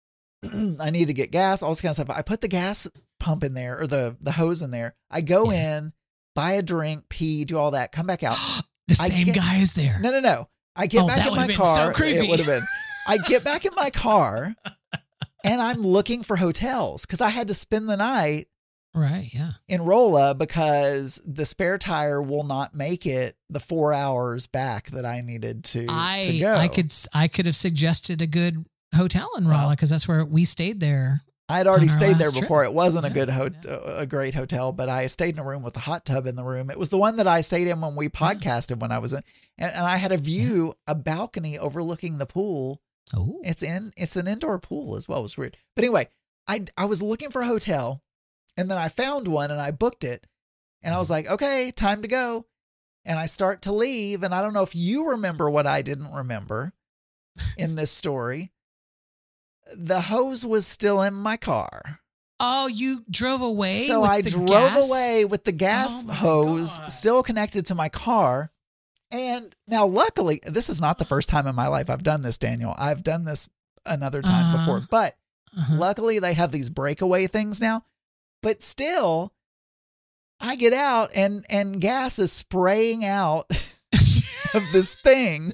I need to get gas, all this kind of stuff. I put the gas pump in there or the, the hose in there. I go Yeah. in, buy a drink, pee, do all that, come back out. the I same get- guy is there. No, no, no. I get Oh, back that in would've my been car. so creepy. It would have been. I get back in my car and I'm looking for hotels because I had to spend the night Right. Yeah. in Rolla because the spare tire will not make it the four hours back that I needed to, to I go. I could I could have suggested a good hotel in Well, Rolla because that's where we stayed there. I had already on our stayed there last trip. before. It wasn't a Yeah, good ho- yeah. a great hotel, but I stayed in a room with a hot tub in the room. It was the one that I stayed in when we podcasted when I was in, and, and I had a view, a balcony overlooking the pool. Oh. It's in, it's an indoor pool as well. It was weird. But anyway, I, I was looking for a hotel and then I found one and I booked it and I was like, okay, time to go. and I start to leave. And I don't know if you remember what I didn't remember in this story. The hose was still in my car. Oh, you drove away? So with I the drove gas? away with the gas Oh my hose God. still connected to my car. And now, luckily, this is not the first time in my life I've done this, Daniel. I've done this another time Uh-huh. before. But Uh-huh. luckily, they have these breakaway things now. But still, I get out and, and gas is spraying out of this thing.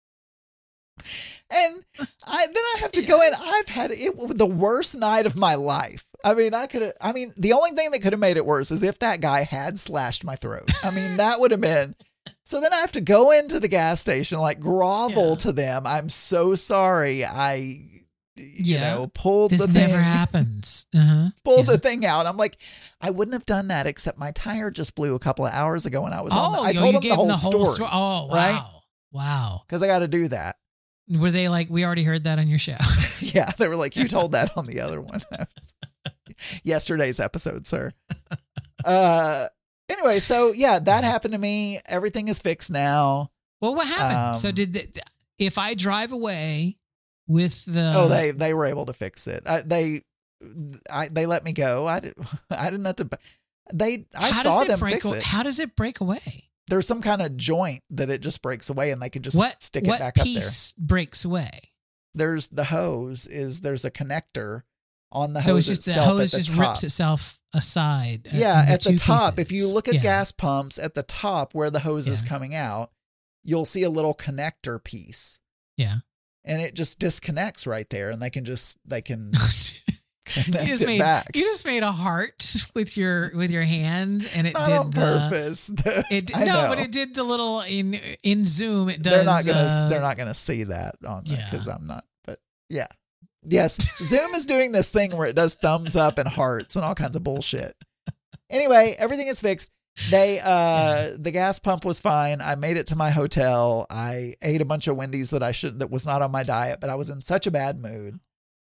And I then I have to go in. I've had it the worst night of my life. I mean, I could have, I mean, the only thing that could have made it worse is if that guy had slashed my throat. I mean, that would have been. So then I have to go into the gas station, like grovel Yeah. to them. I'm so sorry. I, you Yeah. know, pulled This the thing, never happens. Uh-huh. pulled Yeah. the thing out. I'm like, I wouldn't have done that except my tire just blew a couple of hours ago when I was on. The, Oh, I yo, told you them gave the whole, them the whole story sto- Oh, wow. right? Wow. because I got to do that. Were they like, we already heard that on your show? Yeah, they were like, you told that on the other one. Yesterday's episode, sir. Uh, anyway, so yeah, that happened to me. Everything is fixed now. Well, what happened? Um, so did the, if I drive away with the oh, they they were able to fix it. I, they I they let me go. I did, I didn't have to. They I how saw does it them break fix aw- it. How does it break away? There's some kind of joint that it just breaks away, and they can just What stick what it back up there. piece breaks away? There's the hose. Is there's a connector on the So hose it's just the itself hose at the just top. rips itself aside. uh, Yeah, into at the two top. If pieces. you look at Yeah. gas pumps at the top where the hose is Yeah. coming out, you'll see a little connector piece. Yeah. And it just disconnects right there, and they can just they can you connect just it made back. you just made a heart with your with your hand, and it Not did on the, purpose. It I no, know. but it did the little in in Zoom. It does. They're not gonna uh, they're not gonna see that on yeah. because I'm not. But yeah, yes, Zoom is doing this thing where it does thumbs up and hearts and all kinds of bullshit. Anyway, everything is fixed. They uh the gas pump was fine. I made it to my hotel. I ate a bunch of Wendy's that I shouldn't that was not on my diet, but I was in such a bad mood.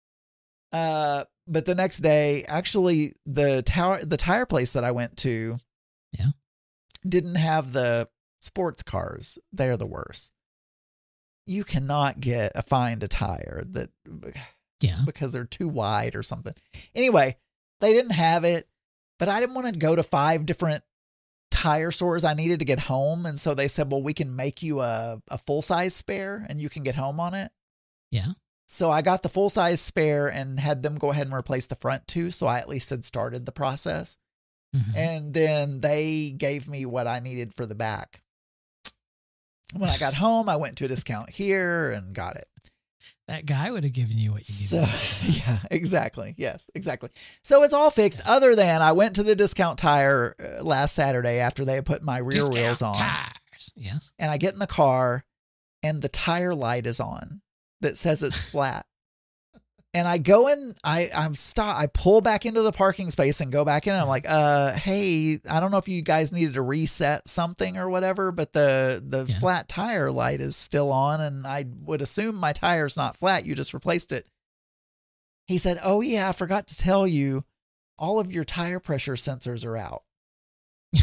Uh but the next day, actually the tower the tire place that I went to Yeah. didn't have the sports cars. They're the worst. You cannot get a find a tire that Yeah. because they're too wide or something. Anyway, they didn't have it, but I didn't want to go to five different tire stores. I needed to get home. And so they said, well, we can make you a, a full size spare and you can get home on it. Yeah. So I got the full size spare and had them go ahead and replace the front two. So I at least had started the process. Mhm. And then they gave me what I needed for the back. When I got home, I went to a discount here and got it. That guy would have given you what you So, needed. yeah, exactly. Yes, exactly. So it's all fixed other than I went to the discount tire uh, last Saturday after they had put my rear Discount wheels on. tires. Yes. And I get in the car and the tire light is on that says it's flat. And I go in, I, I'm stop, I pull back into the parking space and go back in. And I'm like, uh, hey, I don't know if you guys needed to reset something or whatever, but the, the Yeah. flat tire light is still on. And I would assume my tire's not flat. You just replaced it. He said, oh yeah, I forgot to tell you, all of your tire pressure sensors are out. And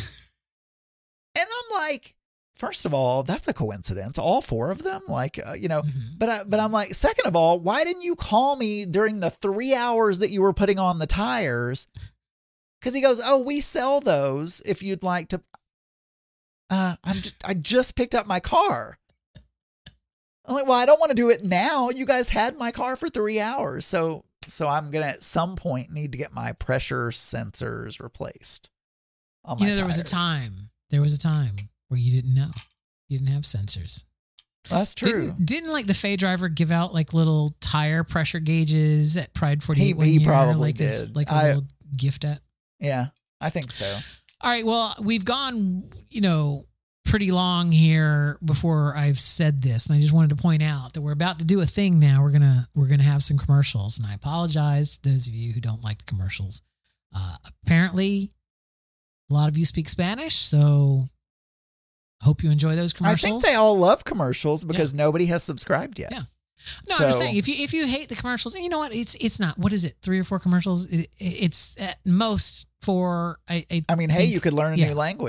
I'm like, first of all, that's a coincidence. All four of them, like, uh, you know, Mhm. but I, but I'm like, second of all, why didn't you call me during the three hours that you were putting on the tires? Because he goes, oh, we sell those if you'd like to. Uh, I'm just, I just picked up my car. I'm like, well, I don't want to do it now. You guys had my car for three hours, so so I'm gonna at some point need to get my pressure sensors replaced. On my You know, there was a tires. time. There was a time where you didn't know. You didn't have sensors. That's true. Didn't, didn't like the Fay driver give out like little tire pressure gauges at Pride forty-eight He- one he year? probably like as- did. like a I- little gift at. Yeah, I think so. All right. Well, we've gone, you know, pretty long here before I've said this, and I just wanted to point out that we're about to do a thing now. We're gonna we're gonna have some commercials, and I apologize to those of you who don't like the commercials. Uh, apparently, a lot of you speak Spanish, so I hope you enjoy those I commercials. think they all love commercials because nobody has subscribed yet. Yeah. No, I'm just So- saying if you if you hate the commercials, and you know what? It's it's not. What is it? Three or four commercials? It, it's at most for I. I I mean, hey, think- you could learn a yeah. new language.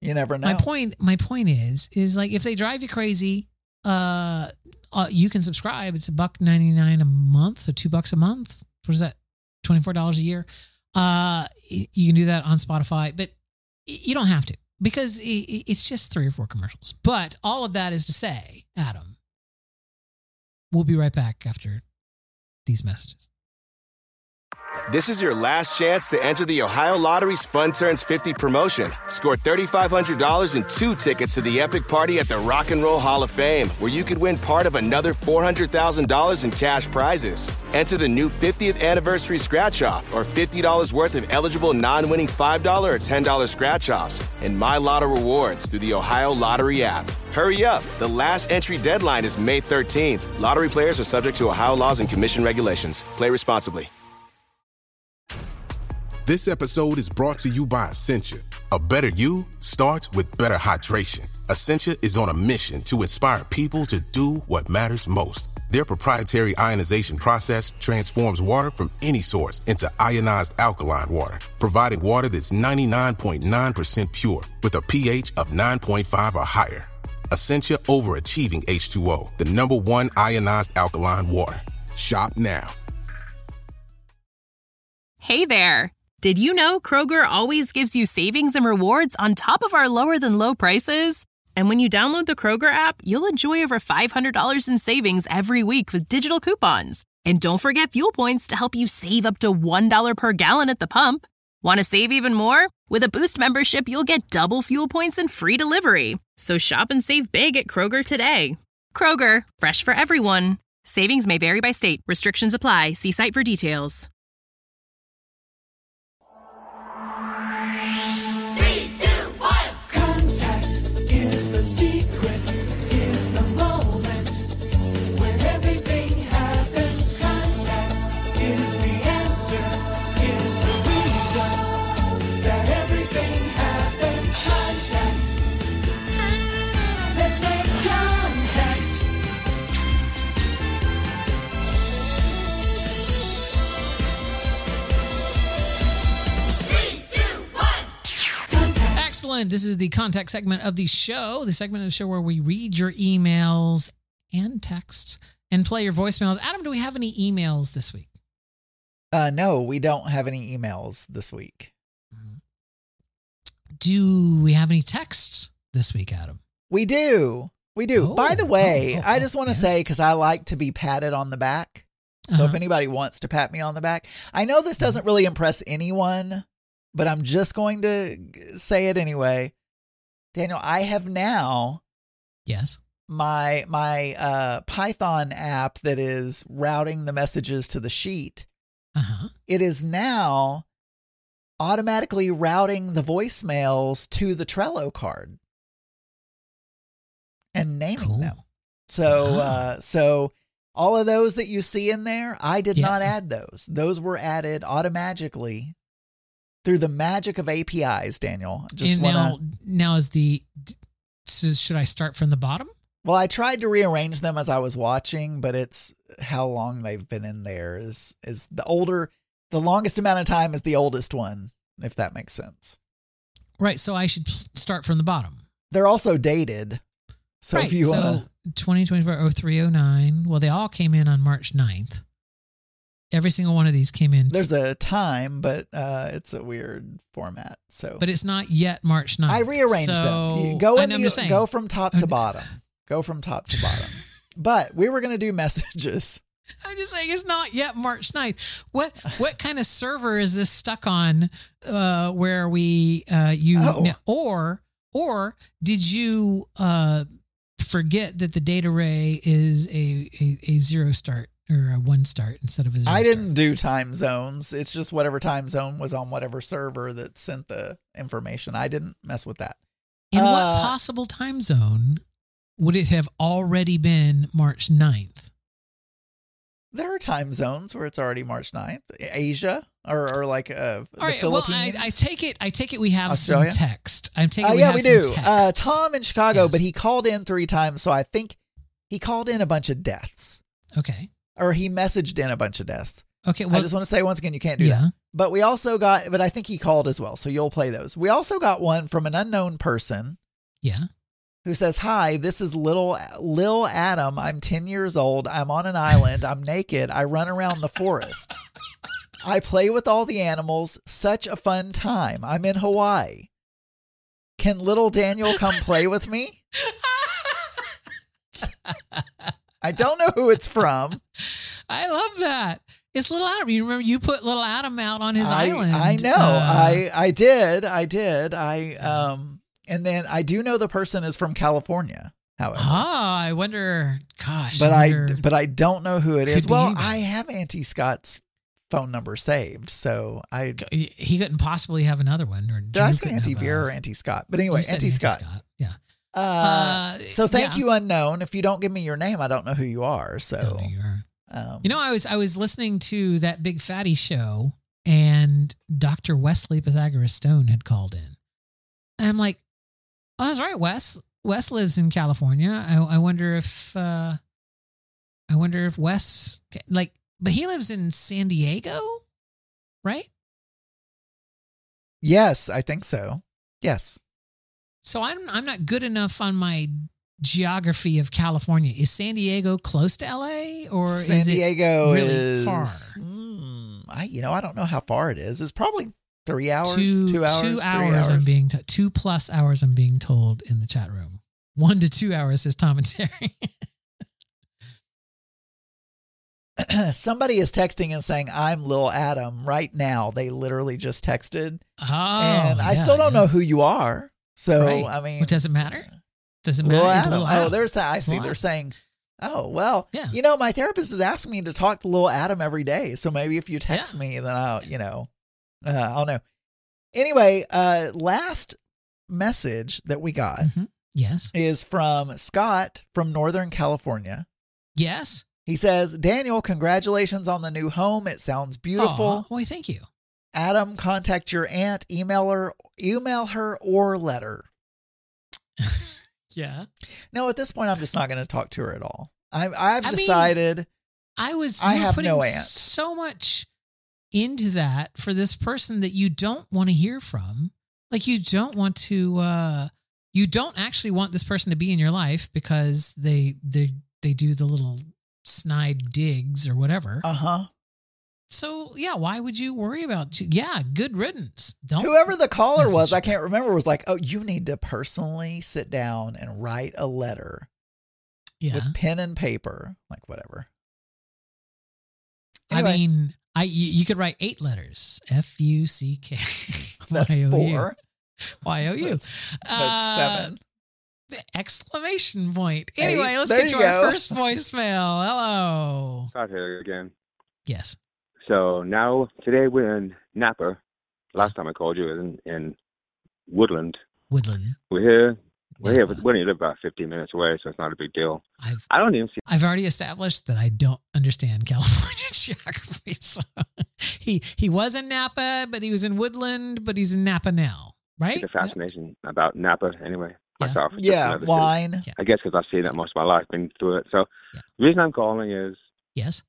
You never know. My point, my point is, is like if they drive you crazy, uh, uh you can subscribe. It's a buck ninety nine a month, or two bucks a month. What is that? Twenty four dollars a year. Uh, you can do that on Spotify, but you don't have to because it's just three or four commercials. But all of that is to say, Adam, we'll be right back after these messages. This is your last chance to enter the Ohio Lottery's Fun Turns fifty promotion. Score three thousand five hundred dollars and two tickets to the epic party at the Rock and Roll Hall of Fame, where you could win part of another four hundred thousand dollars in cash prizes. Enter the new fiftieth anniversary scratch-off or fifty dollars worth of eligible non-winning five dollars or ten dollars scratch-offs and My Lotto rewards through the Ohio Lottery app. Hurry up. The last entry deadline is May thirteenth. Lottery players are subject to Ohio laws and commission regulations. Play responsibly. This episode is brought to you by Essentia. A better you starts with better hydration. Essentia is on a mission to inspire people to do what matters most. Their proprietary ionization process transforms water from any source into ionized alkaline water, providing water that's ninety-nine point nine percent pure with a pH of nine point five or higher. Essentia Overachieving H two O, the number one ionized alkaline water. Shop now. Hey there. Did you know Kroger always gives you savings and rewards on top of our lower than low prices? And when you download the Kroger app, you'll enjoy over five hundred dollars in savings every week with digital coupons. And don't forget fuel points to help you save up to one dollar per gallon at the pump. Want to save even more? With a Boost membership, you'll get double fuel points and free delivery. So shop and save big at Kroger today. Kroger, fresh for everyone. Savings may vary by state. Restrictions apply. See site for details. Excellent. This is the contact segment of the show, the segment of the show where we read your emails and texts and play your voicemails. Adam, do we have any emails this week? Uh, no, we don't have any emails this week. Do we have any texts this week, Adam? We do. We do. Oh, By the way, oh, oh, I just want to yes. say, because I like to be patted on the back. So Uh-huh. if anybody wants to pat me on the back, I know this doesn't really impress anyone, but I'm just going to say it anyway. Daniel, I have now Yes. my my uh, Python app that is routing the messages to the sheet. Uh-huh. It is now automatically routing the voicemails to the Trello card and naming Cool. them. So, Wow. uh, so all of those that you see in there, I did Yeah. not add those. Those were added automatically through the magic of A P Is, Daniel. Just And want now, to. now is the, so should I start from the bottom? Well, I tried to rearrange them as I was watching, but it's how long they've been in there is is the older, the longest amount of time is the oldest one, if that makes sense. Right. So I should start from the bottom. They're also dated. So right. if you so want to. twenty twenty-four oh three oh nine. Well, they all came in on March ninth. Every single one of these came in. There's a time, but uh, it's a weird format. So, but it's not yet March ninth. I rearranged so, them. You go in I'm the, just saying. go from top to bottom. Go from top to bottom. But we were going to do messages. I'm just saying it's not yet March ninth. What what kind of server is this stuck on uh, where we uh, you Oh. or or did you uh, forget that the data array is a, a, a zero start or a one start instead of a zero I start? didn't do time zones. It's just whatever time zone was on whatever server that sent the information. I didn't mess with that. In Uh, what possible time zone would it have already been March ninth? There are time zones where it's already March ninth. Asia or, or like uh, the All right. Well, Philippines. I, I take it. I take it. We have Australia? some text. I'm taking. Oh, we yeah, have we some do. Texts. Uh, Tom in Chicago, Yes. but he called in three times. So I think he called in a bunch of deaths. Okay. Or he messaged in a bunch of deaths. Okay. Well, I just want to say once again, you can't do yeah. that. But we also got, but I think he called as well. So you'll play those. We also got one from an unknown person Yeah. who says, "Hi, this is little Lil Adam. I'm ten years old. I'm on an island. I'm naked. I run around the forest. I play with all the animals. Such a fun time. I'm in Hawaii. Can little Daniel come play with me?" I don't know who it's from. I love that. It's little Adam. You remember you put little Adam out on his I, island. I know. Uh, I I did. I did. I um and then I do know the person is from California, however. Ah, I wonder. Gosh. but I wonder, but I don't know who it Could is. be Well, you then. I have Auntie Scott's phone number saved, so I he couldn't possibly have another one. Or did I say Auntie Vera or Auntie Scott? But anyway, Auntie Scott. Yeah. Uh, Uh, so thank yeah. you, unknown. If you don't give me your name, I don't know who you are. So Don't know you are. um, You know, I was I was listening to that Big Fatty show, and Doctor Wesley Pythagoras Stone had called in, and I'm like, "Oh, that's right, Wes. Wes lives in California. I, I wonder if uh, I wonder if Wes like, but he lives in San Diego, right? yes, I think so. Yes. So I'm I'm not good enough on my geography of California. Is San Diego close to L A, or San is Diego it really is far? Hmm, I you know I don't know how far it is. It's probably three hours, Two, two, hours, two three hours. hours. I'm being t- two plus hours. I'm being told in the chat room. One to two hours says Tom and Terry. Somebody is texting and saying, "I'm Lil Adam" right now. They literally just texted, Oh, and I yeah, still don't yeah. know who you are. So Right. I mean, Which does it matter? Does it matter? Lil It's Adam. Lil Oh, Adam. there's I It's see. Lil They're Adam. saying, "Oh, well, Yeah. you know, my therapist is asking me to talk to Lil Adam every day. So maybe if you text Yeah. me, then I'll, you know, uh, I don't know." Anyway, uh, last message that we got Mhm. Yes. is from Scott from Northern California. Yes. He says, "Daniel, congratulations on the new home. It sounds beautiful. Oh, wait, thank you. Adam, contact your aunt, email her, email her or letter." Yeah. No, at this point, I'm just not going to talk to her at all. I've, I've I mean, decided I was I you were have putting no aunt. so much into that for this person that you don't want to hear from. Like you don't want to uh you don't actually want this person to be in your life because they they they do the little snide digs or whatever. uh-huh. So yeah, why would you worry about yeah, good riddance. Don't Whoever the caller message was, I her. can't remember, was like, "Oh, you need to personally sit down and write a letter yeah. with pen and paper." Like, whatever. I Anyway, mean, I you, you could write eight letters. F U C K. that's Y O U. four. Y O U. That's, that's Uh, seven. Exclamation point. Hey, Anyway, let's there get to you our go. first voicemail. Hello. Scott here again. Yes. So now, today we're in Napa. Last time I called you was in, in Woodland. Woodland. We're here. We're here. Napa. We only live about fifteen minutes away, so it's not a big deal. I've I don't even see. I've already established that I don't understand California geography. So he he was in Napa, but he was in Woodland, but he's in Napa now, right? The fascination about Napa, anyway. Yeah. Myself. Just Yeah, another city. wine. Yeah. I guess because I've seen that most of my life, been through it. So Yeah. the reason I'm calling is Yes.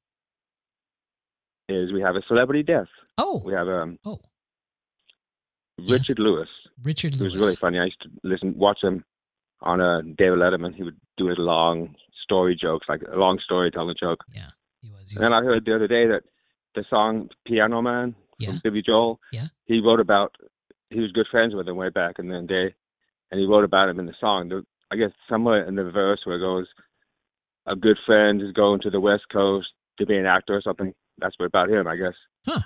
is we have a celebrity death. Oh. We have um Oh. Richard Lewis. Richard He Lewis. was really funny. I used to listen, watch him on uh, David Letterman. He would do his long story jokes, like a long storytelling joke. Yeah. He was. He And was then I heard the other day that the song Piano Man Yeah. from Billy Joel, Yeah. he wrote about, he was good friends with him way back in the day, and he wrote about him in the song. The, I guess somewhere in the verse where it goes, a good friend is going to the West Coast to be an actor or something. That's what about him, I guess. Huh.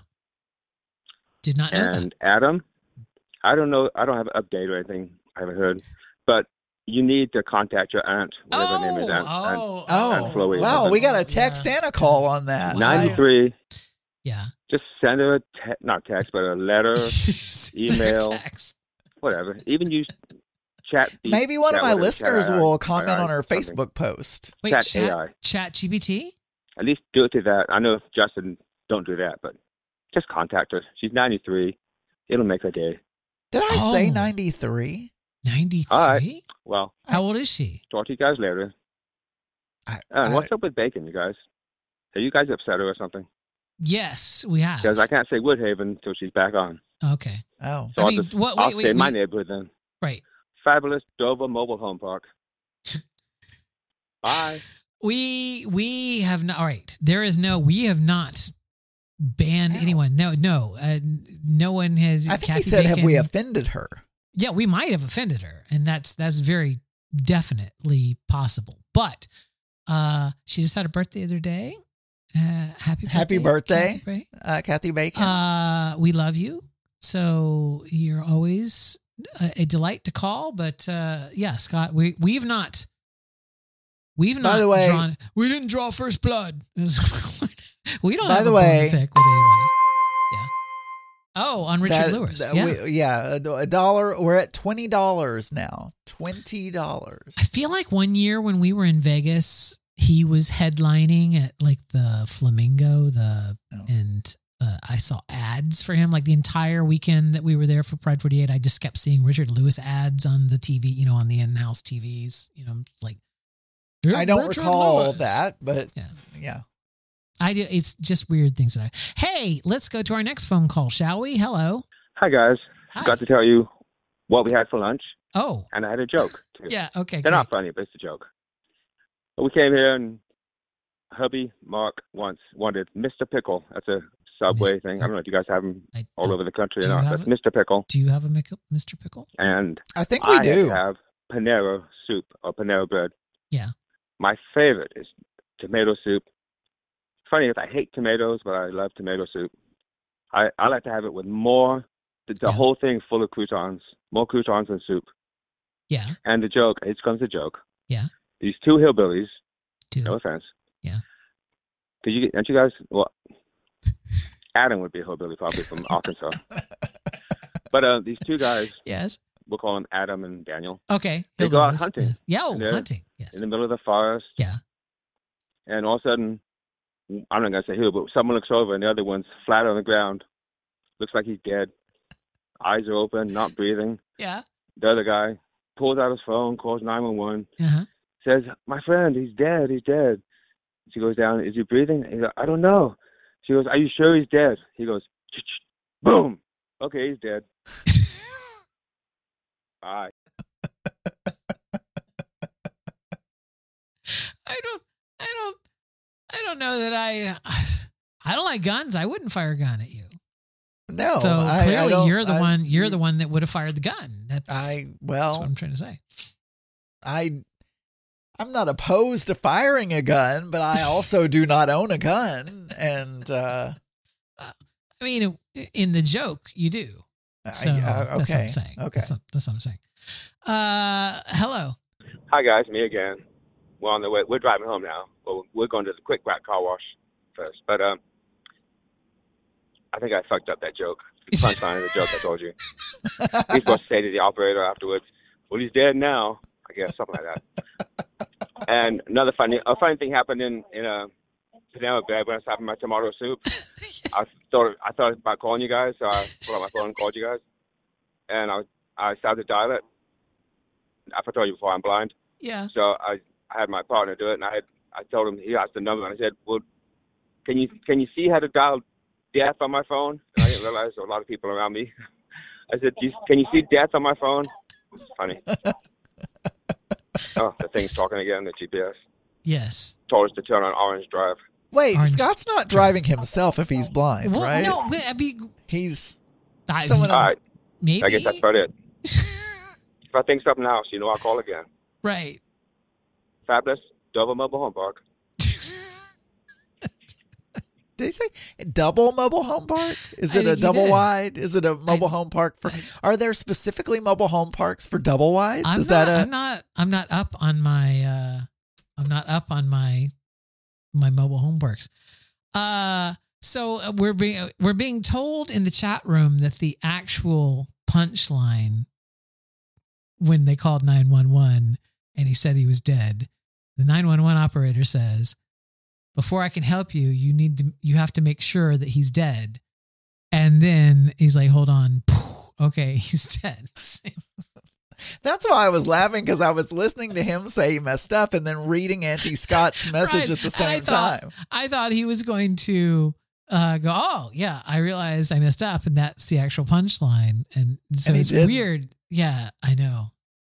Did not know And Adam, I don't know, I don't have an update or anything, I haven't heard, but you need to contact your aunt, that. whatever Oh, her name is, aunt, aunt oh, Oh, Chloe. wow. We got a Yeah. text and a call on that. Wow. ninety-three. Yeah. Just send her a te- not text, but a letter, email. Text. whatever. Even use chat. Maybe one of chat, my whatever, listeners chat A I, will comment A I, on her something. Facebook post. Wait, Chat chat, A I. chat G P T? At least do it to that. I know Justin don't do that, but just contact her. She's ninety-three. It'll make her day. Did I say Oh. ninety-three? ninety-three? All right. Well, How old is she? talk to you guys later. I, Uh, I- what's up with bacon, you guys? Are you guys upset or something? Yes, we have. Because I can't say Woodhaven until she's back on. Okay. Oh. So I I'll mean, just what- I'll wait, wait, stay in my wait. neighborhood then. Right. Fabulous Dover Mobile Home Park. Bye. We we have not. All right. There is no. We have not banned Ow. anyone. No. No. Uh, no one has. I think Kathy he said, have we Bacon- offended her? Yeah, we might have offended her, and that's that's very definitely possible. But uh, she just had a birthday the other day. Uh, happy birthday, Happy birthday, Kathy, uh, Kathy Bacon. Uh, we love you. So you're always a, a delight to call. But uh, yeah, Scott, we we've not we've By not the way- drawn. We didn't draw first blood. We don't By have the a bone to way- pick with anybody. Yeah. Oh, on Richard That- Lewis. that yeah. we- yeah, a, a dollar. We're at twenty dollars now. Twenty dollars. I feel like one year when we were in Vegas, he was headlining at like the Flamingo, the Oh. and uh, I saw ads for him like the entire weekend that we were there for Pride forty-eight. I just kept seeing Richard Lewis ads on the T V, you know, on the in-house T Vs. You know, like I don't Richard recall Lewis. that, but Yeah. yeah. I do. It's just weird things that I. Hey, let's go to our next phone call, shall we? Hello. Hi, guys. Hi. Forgot to tell you what we had for lunch, Oh, and I had a joke, too. yeah. Okay. They're great. not funny, but it's a joke. But we came here, and hubby Mark once wanted Mister Pickle. That's a Subway Mister thing. I don't know if you guys have them I all don't- over the country Do or you not. have That's it? Mister Pickle. Do you have a Mick- Mister Pickle? And I think we I do. had to have Panera soup or Panera bread. Yeah. My favorite is tomato soup. Funny, if I hate tomatoes, but I love tomato soup. I, I like to have it with more, the, the Yeah. whole thing full of croutons, more croutons than soup. Yeah. And the joke, here comes the joke. Yeah. These two hillbillies, Two. no offense. Yeah. Could you, aren't you guys, well, Adam would be a hillbilly probably from Arkansas. But uh, these two guys, Yes. we'll call them Adam and Daniel, Okay. They go out Hillbillies. hunting. Yes. Yeah. Oh, And they're hunting. Yes. in the middle of the forest. Yeah. And all of a sudden, I'm not going to say who, but someone looks over and the other one's flat on the ground. Looks like he's dead. Eyes are open, not breathing. Yeah. The other guy pulls out his phone, calls nine one one, Uh-huh. says, my friend, he's dead, he's dead. She goes down, is he breathing? He goes, I don't know. She goes, are you sure he's dead? He goes, boom. Okay, he's dead. Bye. I don't, I don't, I don't know that I, I don't like guns. I wouldn't fire a gun at you. No. so I, clearly I don't- you're the I- one, you're the one that would have fired the gun. That's, I, that's well, what I'm trying to say. I, I'm not opposed to firing a gun, but I also do not own a gun. And, uh, I mean, in the joke, you do. So I, uh, that's what okay. I'm saying. Okay. That's what, that's what I'm saying. Uh, hello. Hi, guys. Me again. We're on the way. We're driving home now. Well, we're going to the quick rat car wash first. But um, I think I fucked up that joke. The punchline of the joke I told you. He's supposed to say to the operator afterwards, well, he's dead now. I guess, something like that. And another funny, a funny thing happened in, in a Panera Bread when I was having my tomato soup. I thought I thought about calling you guys, so I pulled out my phone and called you guys. And I I started to dial it. I told you before, I'm blind. Yeah. So I, I had my partner do it, and I had I told him, he asked the number, and I said, well, can you can you see how to dial death on my phone? And I didn't realize there were a lot of people around me. I said, you, can you see death on my phone? It's funny. Oh, the thing's talking again, the G P S. Yes. Told us to turn on Orange Drive. wait, Orange- Scott's not driving himself if he's blind, Well, right? no, but I mean, He's I, someone All right, maybe. I guess that's about it. If I think something else, you know, I'll call again. Right. Fabulous, Dover Mobile Home Park. Did he say double mobile home park? Is I it a think he double did. wide? Is it a mobile home park for? Are there specifically mobile home parks for double wides? I'm Is not, that a? I'm not. I'm not up on my. Uh, I'm not up on my my mobile home parks. Uh, so uh, we're being we're being told in the chat room that the actual punchline when they called nine one one and he said he was dead, the nine one one operator says, "Before I can help you, you need to you have to make sure that he's dead." And then he's like, "Hold on, okay, he's dead." That's why I was laughing, because I was listening to him say he messed up and then reading Auntie Scott's message Right. at the And same I thought, time. I thought he was going to uh, go, oh yeah, I realized I messed up, and that's the actual punchline. And so And he it's didn't. weird. Yeah, I know.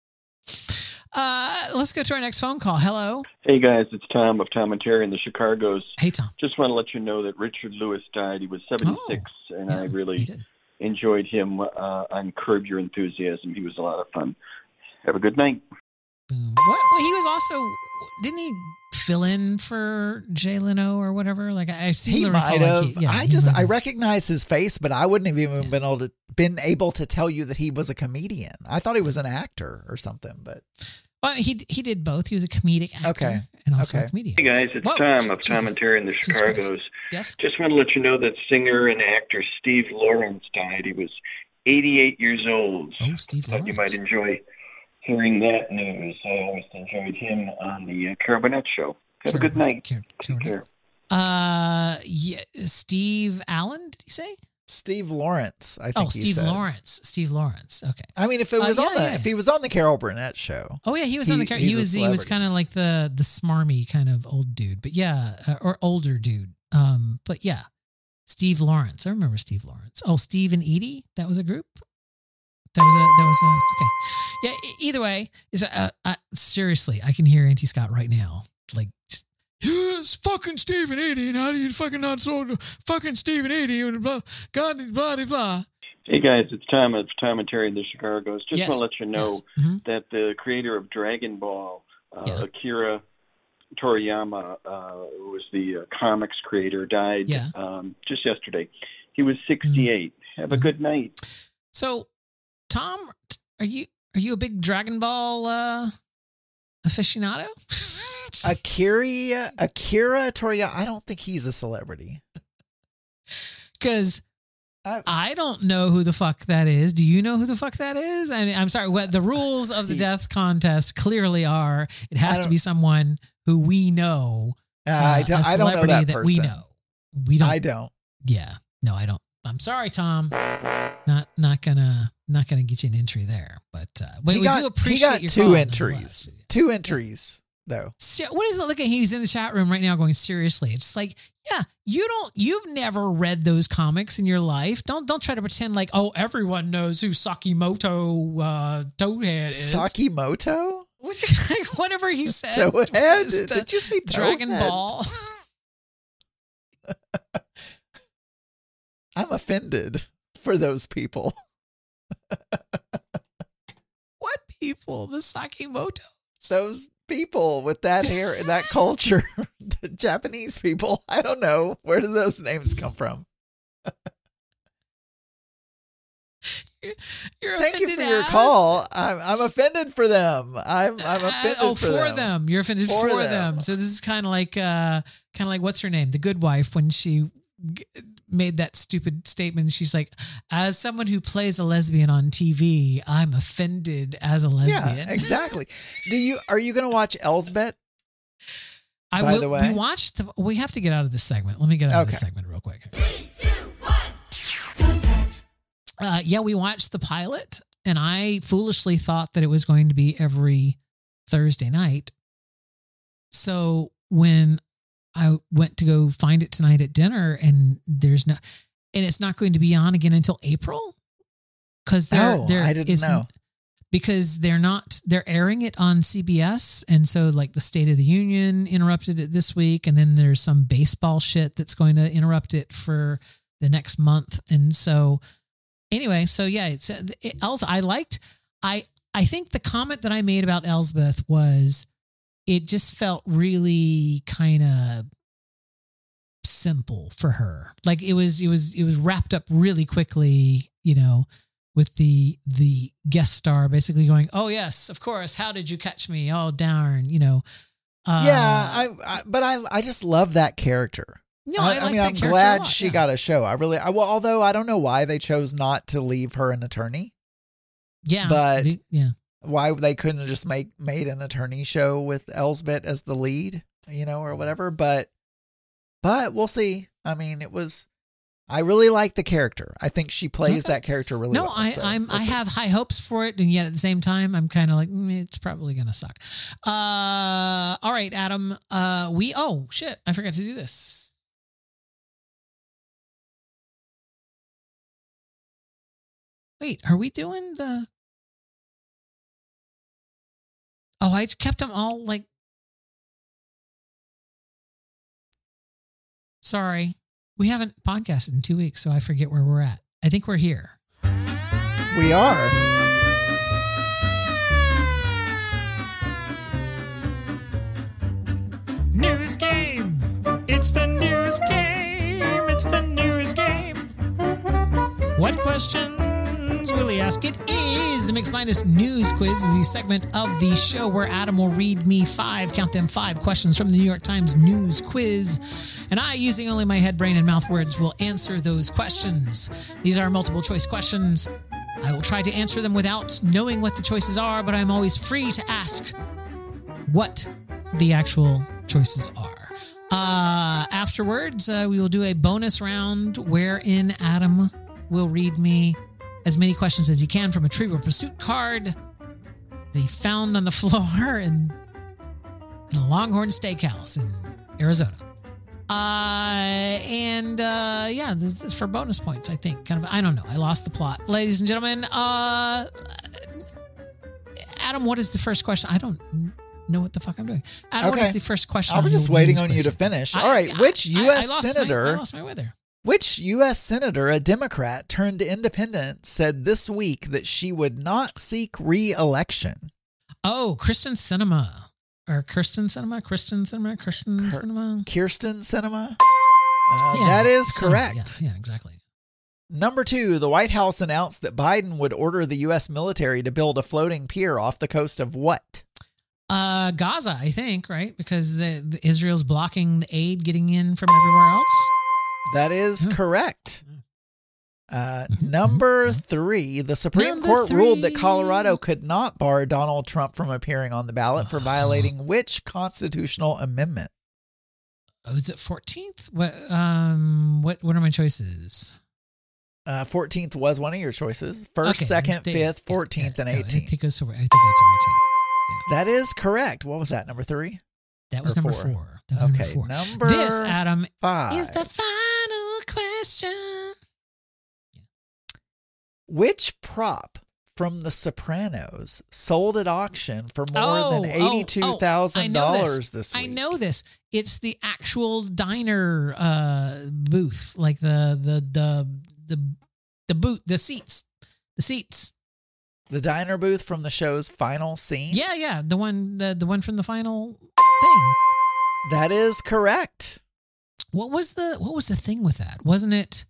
Uh, let's go to our next phone call. Hello. Hey guys, it's Tom of Tom and Terry in the Chicago's. Hey, Tom. Just want to let you know that Richard Lewis died. He was seventy-six, Oh, and yeah, I he really did. enjoyed him uh, on Curb Your Enthusiasm. He was a lot of fun. Have a good night. Boom. What? Well, he was also, didn't he fill in for Jay Leno or whatever? Like I, I seem He to recall might like have. he- yeah, I he just might I have. recognize his face, but I wouldn't have even been able to been able to tell you that he was a comedian. I thought he was an actor or something. But Well, he he did both. He was a comedic actor Okay. and also Okay. a comedian. Hey guys, it's Whoa, Tom of Jesus. Tom and Terry in the Jesus Christ. Chicago's. Yes. Just want to let you know that singer and actor Steve Lawrence died. He was eighty-eight years old. Oh, Steve Thought you might Lawrence. enjoy hearing that news. I always enjoyed him on the uh, Carol Burnett show. Have a good night. Care- care- Take care. Uh, yeah, Steve Allen, did he say? Steve Lawrence, I think Oh, he Steve said. Lawrence. Steve Lawrence. Okay. I mean, if it Uh, was yeah, on the yeah. if he was on the Carol Burnett show, Oh yeah, he was on He- the car. he's He a was he was celebrity. kind of like the the smarmy kind of old dude, but yeah, uh, or older dude. Um, but yeah, Steve Lawrence. I remember Steve Lawrence. Oh, Steve and Edie. That was a group. That was a that was a okay. Yeah. e- Either way, is uh, uh, seriously, I can hear Auntie Scott right now, like. Just, Yes, fucking Steve and Edie, and how do you fucking not so fucking Steve and Edie and blah, God, blah, blah, blah. Hey guys, it's Tom of Tom and Terry in the Chicago's. Just Yes. want to let you know Yes. Mhm. that the creator of Dragon Ball, uh, Yeah. Akira Toriyama, uh, who was the uh, comics creator, died Yeah. um, just yesterday. He was sixty-eight. Have a Mhm. good night. So, Tom, are you are you a big Dragon Ball uh, aficionado? Akira Akira Toriyama. I don't think he's a celebrity. Because I, I don't know who the fuck that is. Do you know who the fuck that is? I mean, I'm sorry. What the rules of the He- death contest clearly are? It has I to don't- be someone who we know. uh, uh, I don't. a I don't know celebrity that person. we know. We don't. I don't. Yeah. No, I don't. I'm sorry, Tom. Not not gonna not gonna get you an entry there. But uh, we, he we got, do appreciate he got your two call, entries. nonetheless. Two entries though. Se- What is it? Look at he's in the chat room right now going, seriously. It's like, yeah, you don't you've never read those comics in your life. Don't don't try to pretend like, oh, everyone knows who Sakimoto uh Toadhead is. Sakimoto? Whatever he said. Toadhead? was the Did you say Dragon Toadhead? Ball. I'm offended for those people. What people? The Sakimoto? Those people with that hair, that culture, the Japanese people. I don't know. Where do those names come from? You're Thank you for offended your as? call. I'm I'm offended for them. I'm I'm Uh, offended oh, for, for them. You're offended For for, them. them. So this is kind of like, uh, kind of like what's her name, the Good Wife, when she g- made that stupid statement. She's like, "As someone who plays a lesbian on T V, I'm offended as a lesbian." Yeah, exactly. Do you are you going to watch Elsbeth? I By will, the way? we watched. The, we have to get out of this segment. Let me get out of this Okay. segment real quick. Uh, yeah, we watched the pilot, and I foolishly thought that it was going to be every Thursday night. So when I went to go find it tonight at dinner, and there's no, and it's not going to be on again until April, because they're Oh, they're I didn't it's- know. because they're not they're airing it on C B S, and so like the State of the Union interrupted it this week, and then there's some baseball shit that's going to interrupt it for the next month, and so anyway, so yeah, it's uh, it, Els. I liked I I think the comment that I made about Elsbeth was it just felt really kind of simple for her, like it was it was it was wrapped up really quickly, you know. With the the guest star basically going, oh yes, of course. How did you catch me? Oh darn, you know. Uh, yeah, I, I but I I just love that character. no, I, I, I like mean, that I'm character a glad lot, she yeah. got a show. I really, I, well, although I don't know why they chose not to leave her an attorney. yeah, but- the- yeah. Why they couldn't have just make made an attorney show with Elsbeth as the lead, you know, or whatever. But but we'll see. I mean, it was. I really like the character. I think she plays Okay. that character really No, well. I so I'm we'll I see. have high hopes for it, and yet at the same time, I'm kind of like mm, it's probably gonna suck. Uh, all right, Adam. Uh, we oh shit, I forgot to do this. Wait, are we doing the... Oh, I kept them all like... Sorry. We haven't podcasted in two weeks, so I forget where we're at. I think we're here. We are. News game. It's the news game. It's the news game. What questions will he ask? It is the Mixed Minus News Quiz, is the segment of the show where Adam will read me five, count them five questions from the New York Times News Quiz. And I, using only my head, brain, and mouth words, will answer those questions. These are multiple choice questions. I will try to answer them without knowing what the choices are, but I'm always free to ask what the actual choices are. Uh, afterwards, uh, we will do a bonus round wherein Adam will read me as many questions as he can from a Trivial Pursuit card that he found on the floor in, in a Longhorn Steakhouse in Arizona. Uh, and, uh, yeah, this is for bonus points, I think. Kind of, I don't know. I lost the plot. Ladies and gentlemen, uh, Adam, what is the first question? I don't know what the fuck I'm doing. Adam, Okay. what is the first question? I was on just your waiting news on you to question? finish. I- All right, I- which I- U S I lost my- senator... I lost my way there. Which U S senator, a Democrat turned independent, said this week that she would not seek re-election? Oh, Kristen Sinema. Or Kirsten Sinema? Kristen Sinema? Kristen Kir- Sinema? Kirsten Sinema? Uh, Yeah, that is Sinema, correct. Yeah, yeah, exactly. Number two, the White House announced that Biden would order the U S military to build a floating pier off the coast of what? Uh, Gaza, I think, right? Because the, the Israel's blocking the aid getting in from everywhere else. That is Yeah. correct. Uh, Mhm, number mhm. three, the Supreme Number Court ruled that three. Colorado could not bar Donald Trump from appearing on the ballot for violating which constitutional amendment? Oh, is it fourteenth? What, um, what, what are my choices? Uh, fourteenth was one of your choices. First, Okay, second, they- fifth, yeah, fourteenth, yeah, and no, I eighteenth. think it was, I think it was fourteenth. That is correct. What was that, number three? That was Or number four. four. That was Okay, number four. number This, Adam, five. is the final question. Which prop from The Sopranos sold at auction for more Oh, than oh, oh, eighty-two thousand dollars I know this. this week? I know this. It's the actual diner uh, booth, like the the the the the boot, the seats, the seats. The diner booth from the show's final scene? Yeah, yeah, the one the the one from the final thing. That is correct. What was the what was the thing with that? Wasn't it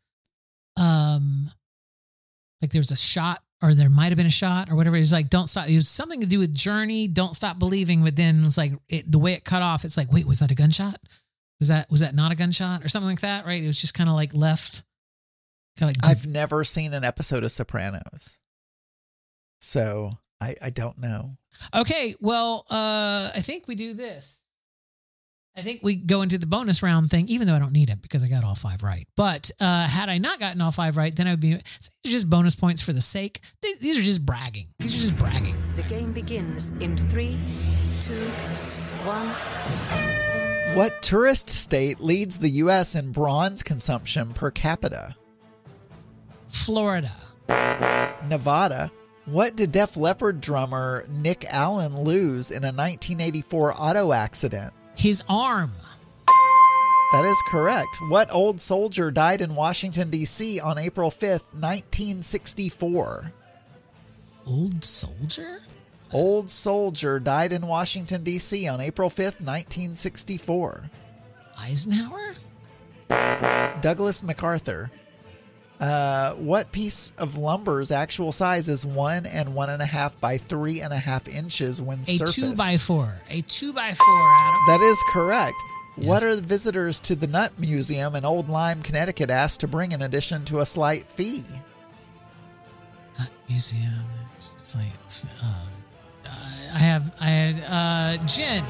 um like there was a shot, or there might have been a shot, or whatever? It was like, don't stop. It was something to do with Journey, Don't Stop Believing, but then it's like it, the way it cut off, it's like, wait, was that a gunshot? Was that was that not a gunshot or something like that? Right? It was just kind of like left. Kind of like I've never seen an episode of Sopranos, so I, I don't know. okay. Well, uh, I think we do this. I think we go into the bonus round thing, even though I don't need it because I got all five right. But uh, had I not gotten all five right, then I would be just bonus points for the sake. They, these are just bragging. These are just bragging. The game begins in three, two, one. What tourist state leads the U S in bronze consumption per capita? Florida. Nevada. What did Def Leppard drummer Nick Allen lose in a nineteen eighty-four auto accident? His arm. That is correct. What old soldier died in Washington, D C on April fifth, nineteen sixty-four? Old soldier? Old soldier died in Washington, D C on April fifth, nineteen sixty-four. Eisenhower? Douglas MacArthur. Uh, what piece of lumber's actual size is one and one and a half by three and a half inches when A surfaced? two by four. A two by four, Adam. That is correct. Yes. What are the visitors to the Nut Museum in Old Lyme, Connecticut asked to bring in addition to a slight fee? Uh, museum. It's like, it's, um, uh, I have, I had, uh, gin.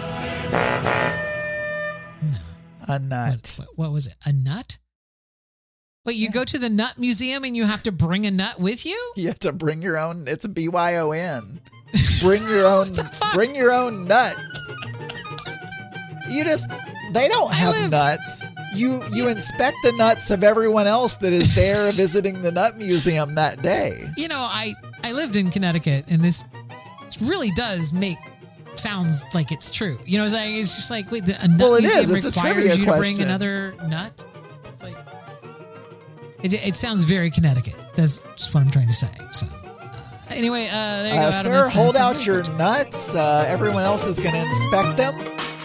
No. A nut. What, what, what was it? A nut? Wait, you go to the Nut Museum and you have to bring a nut with you? You have to bring your own. It's a B Y O N. Bring your own. What the fuck? Bring your own nut. You just They don't I have live- nuts. You you inspect the nuts of everyone else that is there visiting the nut museum that day. You know, I, I lived in Connecticut, and this really does make sounds like it's true. You know what I'm saying? It's just like, wait, the, a nut Well, it museum is. It's a requires trivia you to bring question. another nut? It's like, it, it sounds very Connecticut. That's just what I'm trying to say. So, uh, anyway, uh, there you go. Uh, Adam. sir, That's- hold out your nuts. Uh, everyone else is going to inspect them.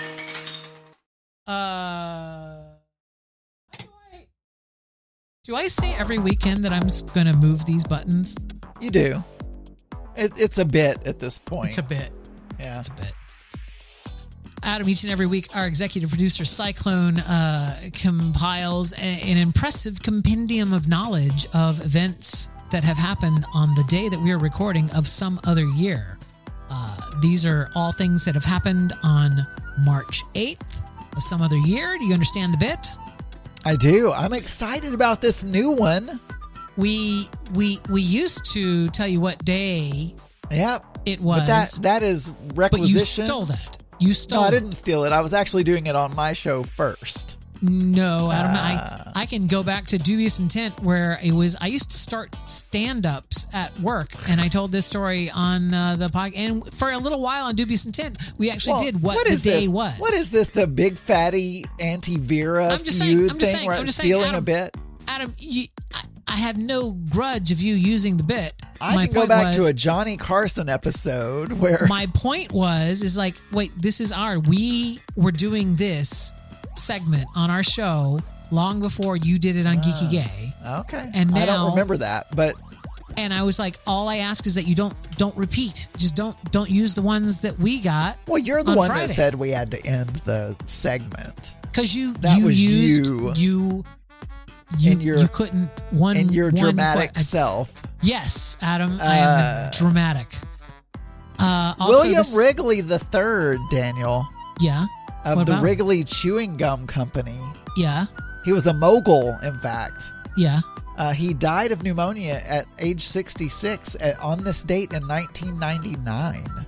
Uh, how do I, do I say every weekend that I'm going to move these buttons? You do. It, it's a bit at this point. It's a bit. Yeah. It's a bit. Adam, each and every week, our executive producer, Cyclone, uh, compiles a, an impressive compendium of knowledge of events that have happened on the day that we are recording of some other year. Uh, these are all things that have happened on March eighth of some other year. Do you understand the bit? I do. I'm excited about this new one. We we we used to tell you what day Yep. it was, But that that is but you requisitioned. stole that. You stole No, I it. didn't steal it. I was actually doing it on my show first. No, I don't know. Uh. I, I can go back to Dubious Intent where it was, I used to start stand-ups at work, and I told this story on uh, the podcast. And for a little while on Dubious Intent, we actually Well, did what, what the is day this? was. What is this? The big fatty anti-Vera I'm just feud saying, I'm just thing saying, where I'm I'm just saying, stealing Adam, a bit? Adam, you, I, I have no grudge of you using the bit. I My can go point back was, to a Johnny Carson episode where My point was, is like, wait, this is our, we were doing this segment on our show long before you did it on Geeky Gay. okay, And I now- don't remember that, but And I was like, all I ask is that you don't don't repeat. Just don't don't use the ones that we got. well, you're the on one Friday. that said we had to end the segment. Because you That you was used you. you you, In your- you couldn't one And your one dramatic que- self. yes, Adam, I am Uh, dramatic. Uh, also William this- Wrigley the third, Daniel, yeah, of What the about him? Wrigley Chewing Gum Company. yeah, He was a mogul, in fact. yeah. Uh, he died of pneumonia at age sixty-six at, on this date in nineteen ninety-nine.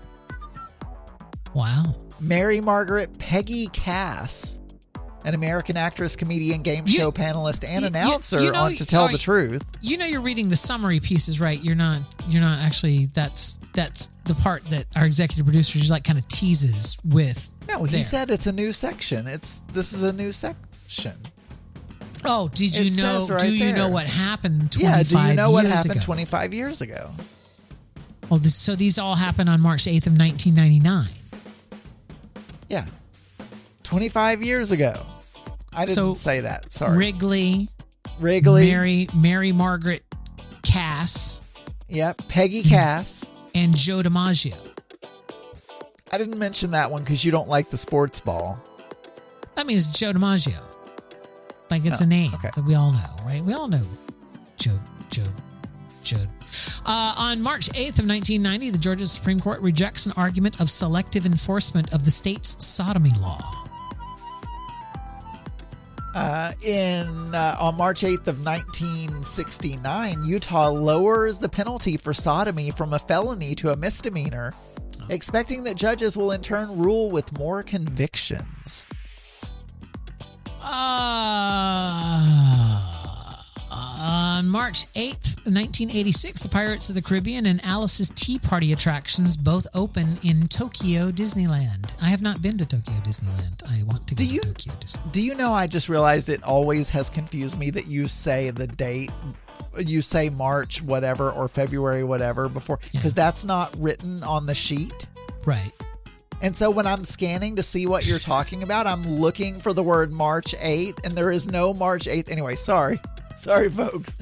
Wow. Mary Margaret Peggy Cass, an American actress, comedian, game You- show panelist, and you- announcer you know- on To Tell are the you- Truth. You know you're reading the summary pieces, right? You're not. You're not actually. That's that's the part that our executive producer just like kind of teases with. No, he there. said it's a new section. It's this is a new section. Oh, did you It know? says right do you know there. what happened twenty-five Yeah, do you know what years happened ago? twenty-five years ago? Oh, this, so these all happened on March eighth of nineteen ninety-nine. Yeah, twenty-five years ago. I didn't So, say that. Sorry, Wrigley, Wrigley. Mary, Mary Margaret Cass, Yep, Peggy Cass. and Joe DiMaggio. I didn't mention that one because you don't like the sports ball. That means Joe DiMaggio. Like it's Oh, a name okay. that we all know, right? We all know Joe, Joe, Joe. Uh, on March eighth of nineteen ninety, the Georgia Supreme Court rejects an argument of selective enforcement of the state's sodomy law. Uh, in uh, on March eighth of nineteen sixty-nine, Utah lowers the penalty for sodomy from a felony to a misdemeanor, expecting that judges will in turn rule with more convictions. Uh, on March eighth, nineteen eighty-six, the Pirates of the Caribbean and Alice's Tea Party attractions both open in Tokyo Disneyland. I have not been to Tokyo Disneyland. I want to go Do you- to Tokyo Disneyland. Do you know, I just realized it always has confused me that you say the date, you say March whatever or February whatever before, because that's not written on the sheet. Right. And so when I'm scanning to see what you're talking about, I'm looking for the word March eighth, and there is no March eighth. Anyway, sorry. Sorry, folks.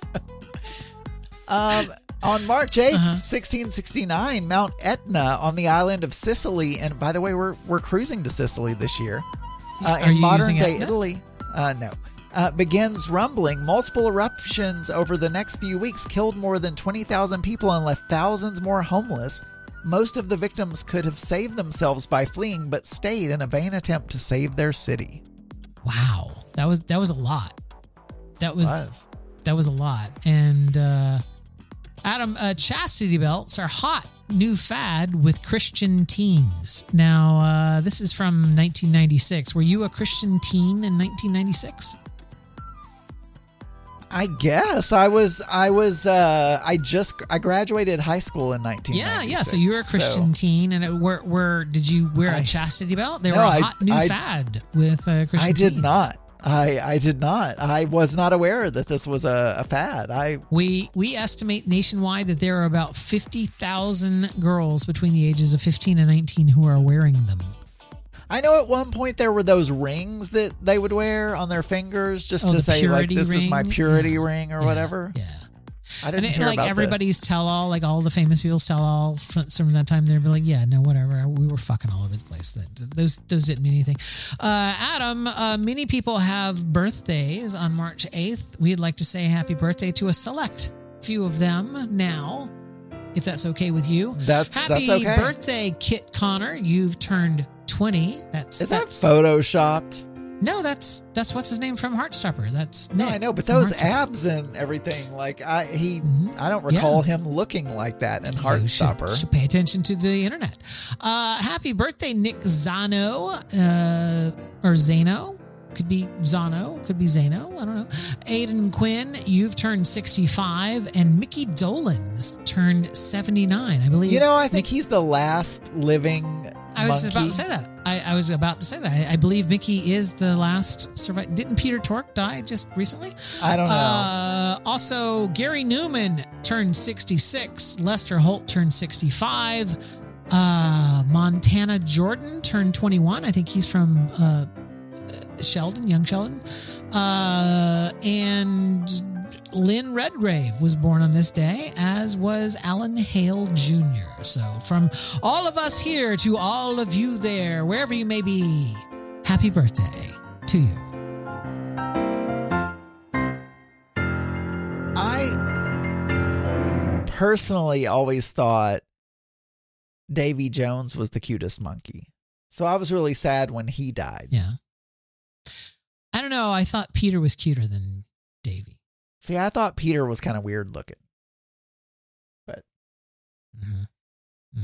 um, on March eighth, Uh-huh. sixteen sixty-nine, Mount Etna on the island of Sicily, and by the way, we're we're cruising to Sicily this year. Uh, Are in you modern using day Etna? Italy, uh, no. Uh, begins rumbling. Multiple eruptions over the next few weeks killed more than twenty thousand people and left thousands more homeless. Most of the victims could have saved themselves by fleeing, but stayed in a vain attempt to save their city. Wow. That was that was a lot. That was, Was. that was a lot. And uh Adam, uh, chastity belts are hot new fad with Christian teens. Now, uh, this is from nineteen ninety-six. Were you a Christian teen in nineteen ninety-six? I guess I was. I was. Uh, I just. I graduated high school in nineteen ninety-six. Yeah, yeah. So you were a Christian so. teen, and it, were, were did you wear a I, chastity belt? They no, were a I, hot new I, fad with uh, Christian. I did teens. not. I I did not. I was not aware that this was a, a fad. I we we estimate nationwide that there are about fifty thousand girls between the ages of fifteen and nineteen who are wearing them. I know at one point there were those rings that they would wear on their fingers just oh, to say like this ring? is my purity yeah. ring or yeah. whatever. Yeah. I didn't and it, hear like about everybody's tell all, like all the famous people's tell all from, from that time. They'd be like, yeah, no, whatever. We were fucking all over the place. That those those didn't mean anything. Uh, Adam, uh, many people have birthdays on March eighth. We'd like to say happy birthday to a select few of them now, if that's okay with you. That's happy that's okay. birthday, Kit Connor. You've turned twenty. That's is that's, that photoshopped? No, that's that's what's his name from Heartstopper. That's Nick. No, I know, but those abs and everything, like I he, mm-hmm. I don't recall yeah. him looking like that in Heartstopper. Should, should pay attention to the internet. Uh, happy birthday, Nick Zano, uh, or Zano. Could be Zano, could be Zano. I don't know. Aiden Quinn, you've turned sixty-five, and Mickey Dolenz turned seventy-nine. I believe. You know, I think Nick, he's the last living. I was monkey. about to say that. I, I was about to say that. I, I believe Mickey is the last survivor. Didn't Peter Tork die just recently? I don't know. Uh, also, Gary Newman turned sixty-six. Lester Holt turned sixty-five. Uh, Montana Jordan turned twenty-one. I think he's from uh, Sheldon, Young Sheldon. Uh, and Lynn Redgrave was born on this day, as was Alan Hale Junior So from all of us here to all of you there, wherever you may be, happy birthday to you. I personally always thought Davy Jones was the cutest monkey. So I was really sad when he died. Yeah. I don't know. I thought Peter was cuter than Davy. See, I thought Peter was kind of weird looking. But mm-hmm.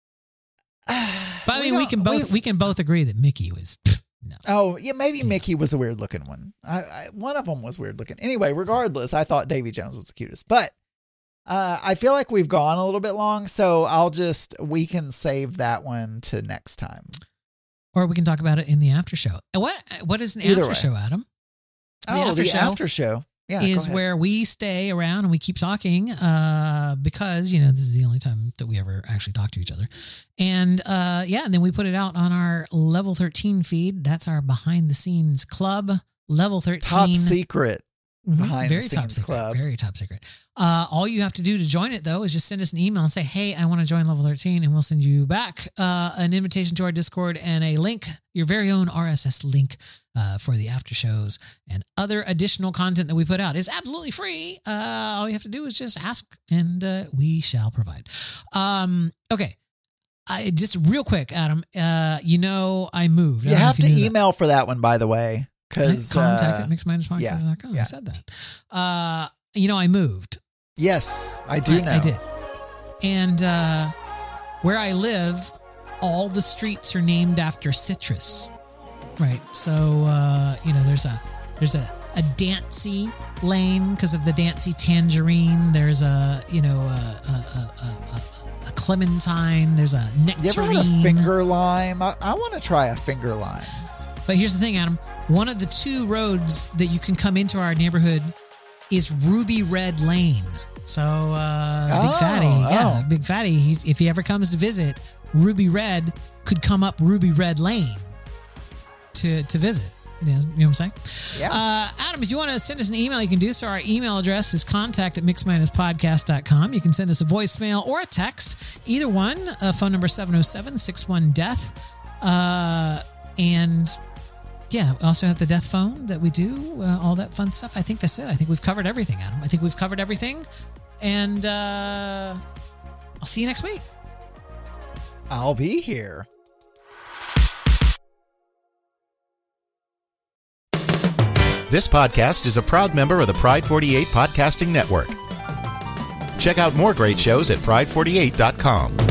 Mm-hmm. But I mean, we, we can both we can both agree that Mickey was pff, no. Oh, yeah, maybe yeah. Mickey was a weird looking one. I, I one of them was weird looking. Anyway, regardless, I thought Davy Jones was the cutest. But uh, I feel like we've gone a little bit long, so I'll just we can save that one to next time. Or we can talk about it in the after show. What what is an Either after way. show, Adam? The oh, after the show after show. Yeah, is where we stay around and we keep talking uh, because, you know, this is the only time that we ever actually talk to each other. And uh, yeah, and then we put it out on our Level thirteen feed. That's our behind the scenes club, Level thirteen. Top secret. Mm-hmm. Behind very the top scenes secret, club. Very top secret. Uh, all you have to do to join it, though, is just send us an email and say, hey, I want to join Level thirteen, and we'll send you back uh, an invitation to our Discord and a link, your very own R S S link uh, for the after shows and other additional content that we put out. It's absolutely free. Uh, all you have to do is just ask, and uh, we shall provide. Um, okay. I, just real quick, Adam, uh, you know I moved. I You have you to email that. for that one, by the way. Because contact uh, at mixed minus podcast dot com. Yeah, yeah. I said that. Uh, you know, I moved. Yes, I do I, know. I did. And uh, where I live, all the streets are named after citrus. Right. So, uh, you know, there's a there's a, a Dancy lane because of the Dancy tangerine. There's a, you know, a, a, a, a, a clementine. There's a nectarine. You ever had a finger lime? I, I want to try a finger lime. But here's the thing, Adam. One of the two roads that you can come into our neighborhood is Ruby Red Lane. So, uh, oh, Big Fatty, yeah, oh. Big Fatty, he, if he ever comes to visit, Ruby Red could come up Ruby Red Lane to to visit. You know, you know what I'm saying? Yeah. Uh, Adam, if you want to send us an email, you can do so. Our email address is contact at mixed minus podcast dot com. You can send us a voicemail or a text. Either one. Uh, phone number seven oh seven, six one, death. Uh, and... Yeah, we also have the death phone that we do, uh, all that fun stuff. I think that's it. I think we've covered everything, Adam. I think we've covered everything. And uh, I'll see you next week. I'll be here. This podcast is a proud member of the Pride forty-eight Podcasting Network. Check out more great shows at pride forty-eight dot com.